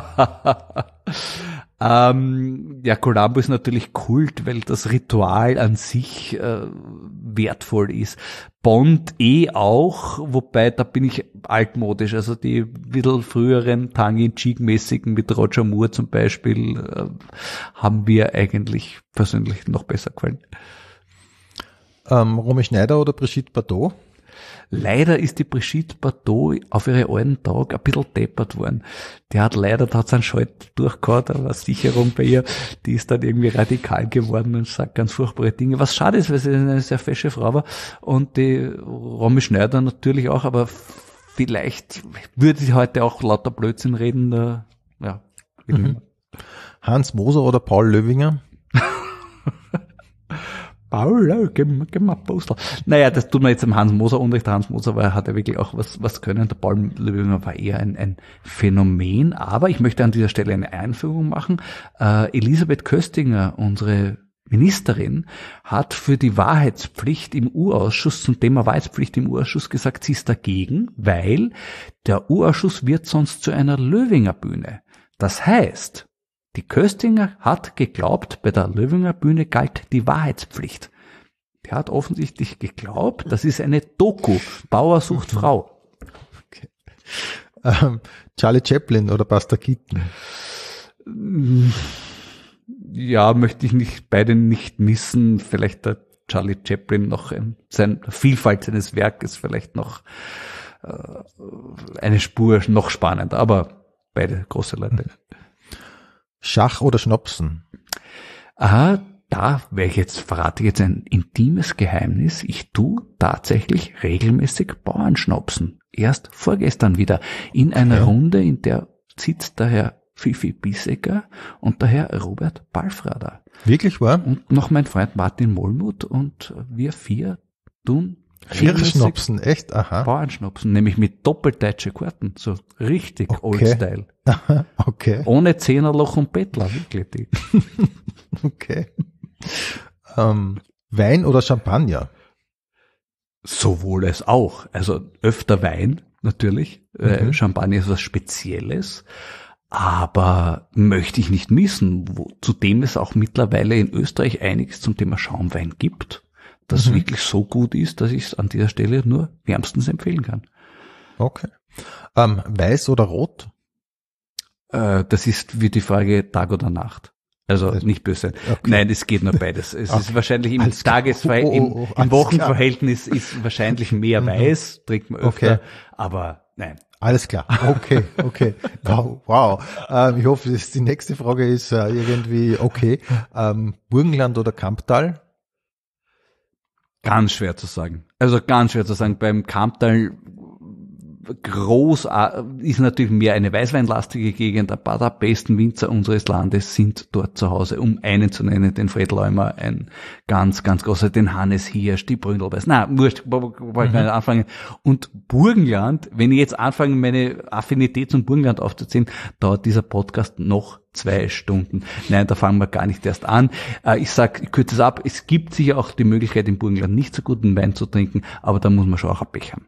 Speaker 1: ähm, ja, Columbo ist natürlich Kult, weil das Ritual an sich äh, wertvoll ist. Bond eh auch, wobei da bin ich altmodisch. Also die bisschen früheren Tongue-in-cheek-mäßigen mit Roger Moore zum Beispiel äh, haben mir eigentlich persönlich noch besser gefallen.
Speaker 2: Ähm, Romy Schneider oder Brigitte Bardot?
Speaker 1: Leider ist die Brigitte Bardot auf ihre alten Tage ein bisschen deppert worden. Die hat leider, da hat sie einen Schalt durchgehauen, da war Sicherung bei ihr, die ist dann irgendwie radikal geworden und sagt ganz furchtbare Dinge, was schade ist, weil sie eine sehr fesche Frau war. Und die Romy Schneider natürlich auch, aber vielleicht würde sie heute auch lauter Blödsinn reden, da, ja.
Speaker 2: Mhm. Hans Moser oder Paul Löwinger?
Speaker 1: Paul, gib, gib mal Postal. Naja, das tut mir jetzt am Hans Moser unrecht. Der Hans Moser war, hat ja wirklich auch was, was können. Der Paul Löwinger war eher ein, ein Phänomen. Aber ich möchte an dieser Stelle eine Einführung machen. Äh, Elisabeth Köstinger, unsere Ministerin, hat für die Wahrheitspflicht im U-Ausschuss, zum Thema Wahrheitspflicht im U-Ausschuss gesagt, sie ist dagegen, weil der U-Ausschuss wird sonst zu einer Löwinger Bühne. Das heißt, die Köstinger hat geglaubt, bei der Löwinger Bühne galt die Wahrheitspflicht. Die hat offensichtlich geglaubt, das ist eine Doku. Bauer sucht Frau.
Speaker 2: Okay. Ähm, Charlie Chaplin oder Buster Keaton?
Speaker 1: Ja, möchte ich nicht, beide nicht missen. Vielleicht der Charlie Chaplin noch, ein, sein Vielfalt seines Werkes vielleicht noch äh, eine Spur noch spannender, aber beide große Leute.
Speaker 2: Schach oder Schnopsen?
Speaker 1: Aha, da wäre ich jetzt, verrate ich jetzt ein intimes Geheimnis. Ich tu tatsächlich regelmäßig Bauernschnopsen. Erst vorgestern wieder in einer okay. Runde, in der sitzt der Herr Fifi Bissecker und der Herr Robert Balfrader.
Speaker 2: Wirklich wahr?
Speaker 1: Und noch mein Freund Martin Mollmuth und wir vier tun
Speaker 2: Hirschschnapsen, echt? Aha.
Speaker 1: Bauernschnapsen, nämlich mit doppeltdeutsche Karten, so richtig
Speaker 2: Okay.
Speaker 1: Old-Style.
Speaker 2: Okay,
Speaker 1: Ohne Zehnerloch und Bettler, wirklich. Die.
Speaker 2: okay. Ähm, Wein oder Champagner?
Speaker 1: Sowohl als auch. Also öfter Wein, natürlich. Äh,
Speaker 2: Mhm.
Speaker 1: Champagner ist was Spezielles. Aber möchte ich nicht missen, wo, zudem es auch mittlerweile in Österreich einiges zum Thema Schaumwein gibt, das
Speaker 2: Mhm.
Speaker 1: wirklich so gut ist, dass ich es an dieser Stelle nur wärmstens empfehlen kann.
Speaker 2: Okay. Ähm, Weiß oder Rot?
Speaker 1: Äh, das ist wie die Frage Tag oder Nacht. Also
Speaker 2: Das-
Speaker 1: nicht böse.
Speaker 2: Okay.
Speaker 1: Nein, es geht nur beides. Es
Speaker 2: Okay.
Speaker 1: ist wahrscheinlich im
Speaker 2: Alles klar.
Speaker 1: Tagesverhältnis,
Speaker 2: Oh,
Speaker 1: im,
Speaker 2: oh, oh,
Speaker 1: im
Speaker 2: alles
Speaker 1: Wochenverhältnis ist wahrscheinlich mehr
Speaker 2: Mhm.
Speaker 1: Weiß, trinkt man öfter,
Speaker 2: Okay.
Speaker 1: aber nein.
Speaker 2: Alles klar. Okay, okay. Wow, wow. Ähm, ich hoffe, dass die nächste Frage ist äh, irgendwie okay. Ähm, Burgenland oder Kamptal?
Speaker 1: Ganz schwer zu sagen. Also ganz schwer zu sagen. Beim Kamptal groß äh, ist natürlich mehr eine weißweinlastige Gegend. Ein paar der besten Winzer unseres Landes sind dort zu Hause. Um einen zu nennen, den Fred Leumer, ein ganz, ganz großer, den Hannes Hirsch, die Bründelweiß. Na, wurscht, wollte ich gar nicht anfangen. Und Burgenland, wenn ich jetzt anfange, meine Affinität zum Burgenland aufzuziehen, dauert dieser Podcast noch zwei Stunden. Nein, da fangen wir gar nicht erst an. Äh, ich sag, ich kürze es ab, es gibt sicher auch die Möglichkeit, im Burgenland nicht so guten Wein zu trinken, aber da muss man schon auch ein Pech haben.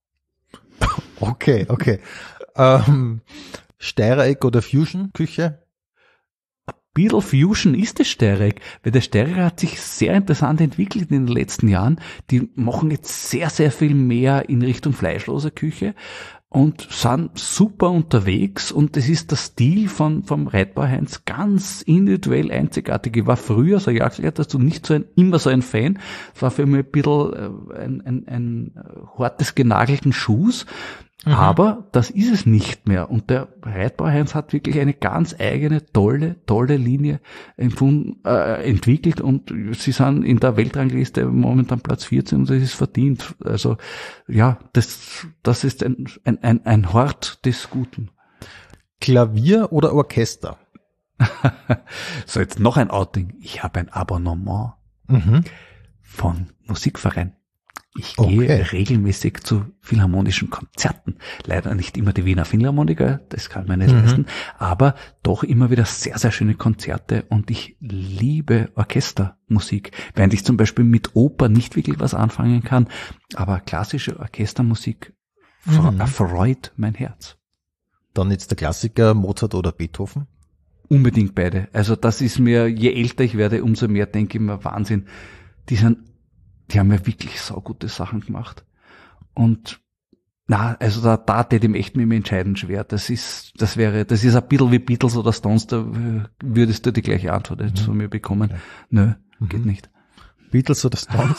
Speaker 2: Okay, okay. Ähm, Steirereck oder Fusion-Küche?
Speaker 1: Beetle Fusion ist das Steirereck, weil der Steirereck hat sich sehr interessant entwickelt in den letzten Jahren. Die machen jetzt sehr, sehr viel mehr in Richtung fleischloser Küche und sind super unterwegs, und das ist der Stil von vom Reitbauer Heinz ganz individuell einzigartig. Ich war früher, so Jagdleiter, dazu nicht so ein, immer so ein Fan. Es war für mich ein bisschen äh, ein, ein, ein hartes genagelten Schuss.
Speaker 2: Mhm.
Speaker 1: Aber das ist es nicht mehr. Und der Reitbauer Heinz hat wirklich eine ganz eigene, tolle, tolle Linie empfunden, äh, entwickelt, und sie sind in der Weltrangliste momentan Platz vierzehn, und das ist verdient. Also ja, das das ist ein ein ein, ein Hort des Guten.
Speaker 2: Klavier oder Orchester?
Speaker 1: So, jetzt noch ein Outing. Ich habe ein Abonnement
Speaker 2: Mhm.
Speaker 1: von Musikverein. Ich gehe
Speaker 2: Okay.
Speaker 1: regelmäßig zu philharmonischen Konzerten. Leider nicht immer die Wiener Philharmoniker, das kann man nicht
Speaker 2: Mhm.
Speaker 1: leisten, aber doch immer wieder sehr, sehr schöne Konzerte, und ich liebe Orchestermusik, während ich zum Beispiel mit Oper nicht wirklich was anfangen kann, aber klassische Orchestermusik ver-
Speaker 2: Mhm.
Speaker 1: erfreut mein Herz.
Speaker 2: Dann jetzt der Klassiker Mozart oder Beethoven?
Speaker 1: Unbedingt beide. Also das ist mir, je älter ich werde, umso mehr denke ich mir, Wahnsinn, die sind Die haben ja wirklich saugute Sachen gemacht. Und na, also da, da tät ihm echt mit dem Entscheiden schwer. Das ist, das wäre, das ist ein bisschen wie Beatles oder Stones, da würdest du die gleiche Antwort jetzt
Speaker 2: Mhm.
Speaker 1: von mir bekommen.
Speaker 2: Ja.
Speaker 1: Nö,
Speaker 2: Mhm.
Speaker 1: geht nicht.
Speaker 2: Beatles oder Stones?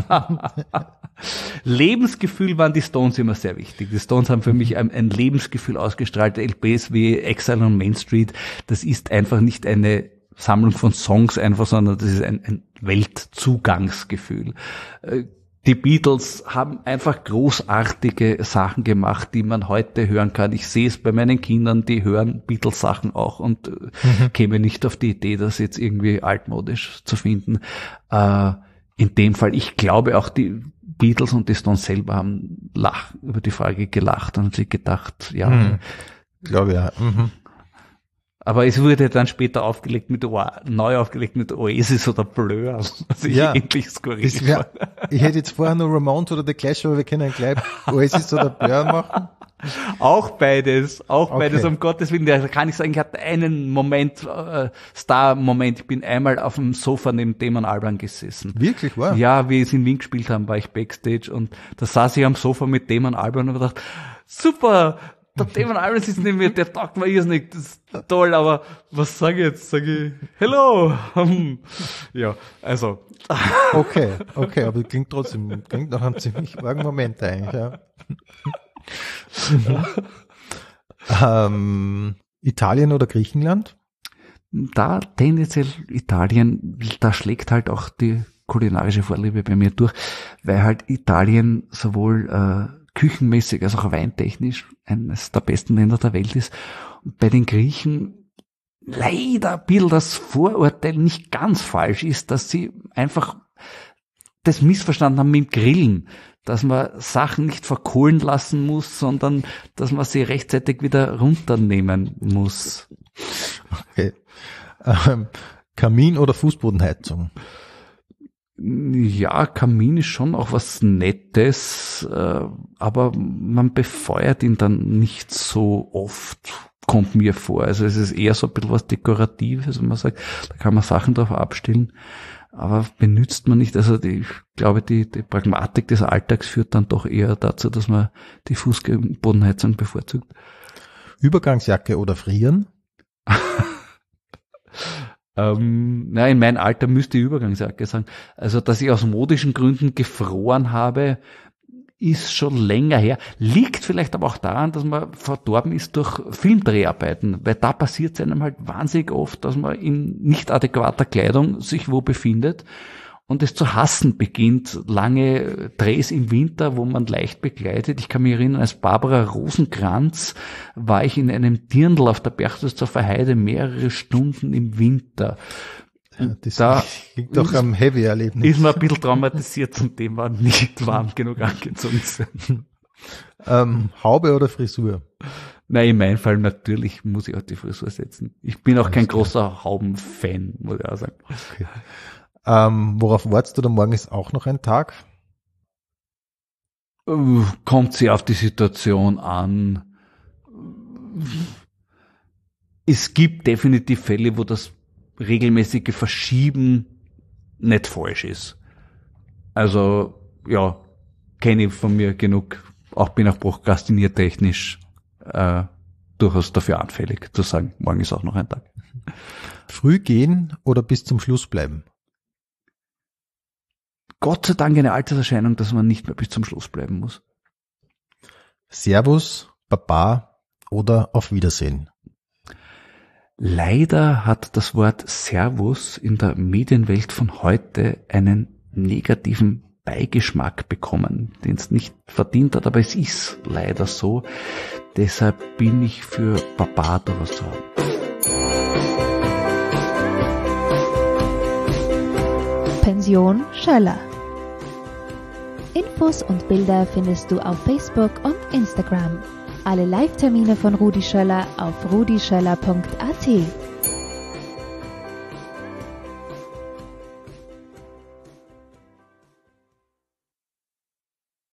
Speaker 1: Lebensgefühl waren die Stones immer sehr wichtig. Die Stones haben für mich ein, ein Lebensgefühl ausgestrahlt. L Ps wie Exile on Main Street, das ist einfach nicht eine Sammlung von Songs einfach, sondern das ist ein, ein Weltzugangsgefühl. Äh, Die Beatles haben einfach großartige Sachen gemacht, die man heute hören kann. Ich sehe es bei meinen Kindern, die hören Beatles-Sachen auch, und äh,
Speaker 2: Mhm.
Speaker 1: käme nicht auf die Idee, das jetzt irgendwie altmodisch zu finden. Äh, in dem Fall, ich glaube auch die Beatles und die Stones selber haben lach, über die Frage gelacht und sich gedacht, ja,
Speaker 2: Mhm. Glaube ja. Mhm.
Speaker 1: aber es wurde dann später aufgelegt mit O- neu aufgelegt mit Oasis oder Blur, was ich
Speaker 2: Ja.
Speaker 1: endlich skurril
Speaker 2: Das wär,
Speaker 1: fand.
Speaker 2: ich hätte jetzt vorher nur Ramones oder The Clash, aber wir können gleich Oasis oder Blur machen.
Speaker 1: Auch beides, auch
Speaker 2: Okay.
Speaker 1: beides, um Gottes Willen. Da kann ich sagen, ich hatte einen Moment, äh, Star-Moment. Ich bin einmal auf dem Sofa neben Damon Albarn gesessen.
Speaker 2: Wirklich, wahr?
Speaker 1: Ja, wie es in Wien gespielt haben, war ich Backstage, und da saß ich am Sofa mit Damon Albarn und hab gedacht, super, der Damon Albarn sitzt neben mir, der taugt mir irrsinnig, das ist toll, aber was sage ich jetzt? Sage ich, hello. Hm. Ja, also.
Speaker 2: Okay, okay, aber klingt trotzdem, klingt nach einem ziemlich argen Moment eigentlich, ja. ähm, Italien oder Griechenland?
Speaker 1: Da tendenziell Italien, da schlägt halt auch die kulinarische Vorliebe bei mir durch, weil halt Italien sowohl äh, küchenmäßig als auch weintechnisch eines der besten Länder der Welt ist. Und bei den Griechen leider ein bisschen das Vorurteil nicht ganz falsch ist, dass sie einfach das missverstanden haben mit dem Grillen. dass man Sachen nicht verkohlen lassen muss, sondern dass man sie rechtzeitig wieder runternehmen muss.
Speaker 2: Okay. Ähm, Kamin oder Fußbodenheizung?
Speaker 1: Ja, Kamin ist schon auch was Nettes, äh, aber man befeuert ihn dann nicht so oft, kommt mir vor. Also es ist eher so ein bisschen was Dekoratives, wenn man sagt, da kann man Sachen drauf abstellen, aber benutzt man nicht. Also die, ich glaube, die, die Pragmatik des Alltags führt dann doch eher dazu, dass man die Fußbodenheizung bevorzugt.
Speaker 2: Übergangsjacke oder frieren?
Speaker 1: Ähm, na, in meinem Alter müsste ich Übergangsjacke sagen. Also, dass ich aus modischen Gründen gefroren habe, ist schon länger her. Liegt vielleicht aber auch daran, dass man verdorben ist durch Filmdreharbeiten, weil da passiert es einem halt wahnsinnig oft, dass man in nicht adäquater Kleidung sich wo befindet und es zu hassen beginnt. Lange Drehs im Winter, wo man leicht begleitet. Ich kann mich erinnern, als Barbara Rosenkranz war ich in einem Dirndl auf der Berchtesgadener Heide mehrere Stunden im Winter.
Speaker 2: Ja, das da klingt doch am Heavy-Erlebnis.
Speaker 1: Ist man ein bisschen traumatisiert zum Thema nicht warm genug angezogen sein.
Speaker 2: Ähm, Haube oder Frisur?
Speaker 1: Nein, in meinem Fall natürlich muss ich auch die Frisur setzen. Ich bin auch kein großer Hauben-Fan, muss ich auch sagen.
Speaker 2: Okay. Ähm, worauf wartest du? Morgen ist auch noch ein Tag?
Speaker 1: Kommt sehr auf die Situation an. Es gibt definitiv Fälle, wo das regelmäßige Verschieben nicht falsch ist. Also, ja, kenne ich von mir genug. Auch bin auch prokrastiniertechnisch äh, durchaus dafür anfällig, zu sagen, morgen ist auch noch ein Tag.
Speaker 2: Früh gehen oder bis zum Schluss bleiben?
Speaker 1: Gott sei Dank eine Alterserscheinung, dass man nicht mehr bis zum Schluss bleiben muss.
Speaker 2: Servus, Baba oder auf Wiedersehen?
Speaker 1: Leider hat das Wort Servus in der Medienwelt von heute einen negativen Beigeschmack bekommen, den es nicht verdient hat, aber es ist leider so. Deshalb bin ich für Baba durchaus zu haben.
Speaker 3: Pension Schöller. Infos und Bilder findest du auf Facebook und Instagram. Alle Live-Termine von Rudi Schöller auf rudi schöller punkt a t.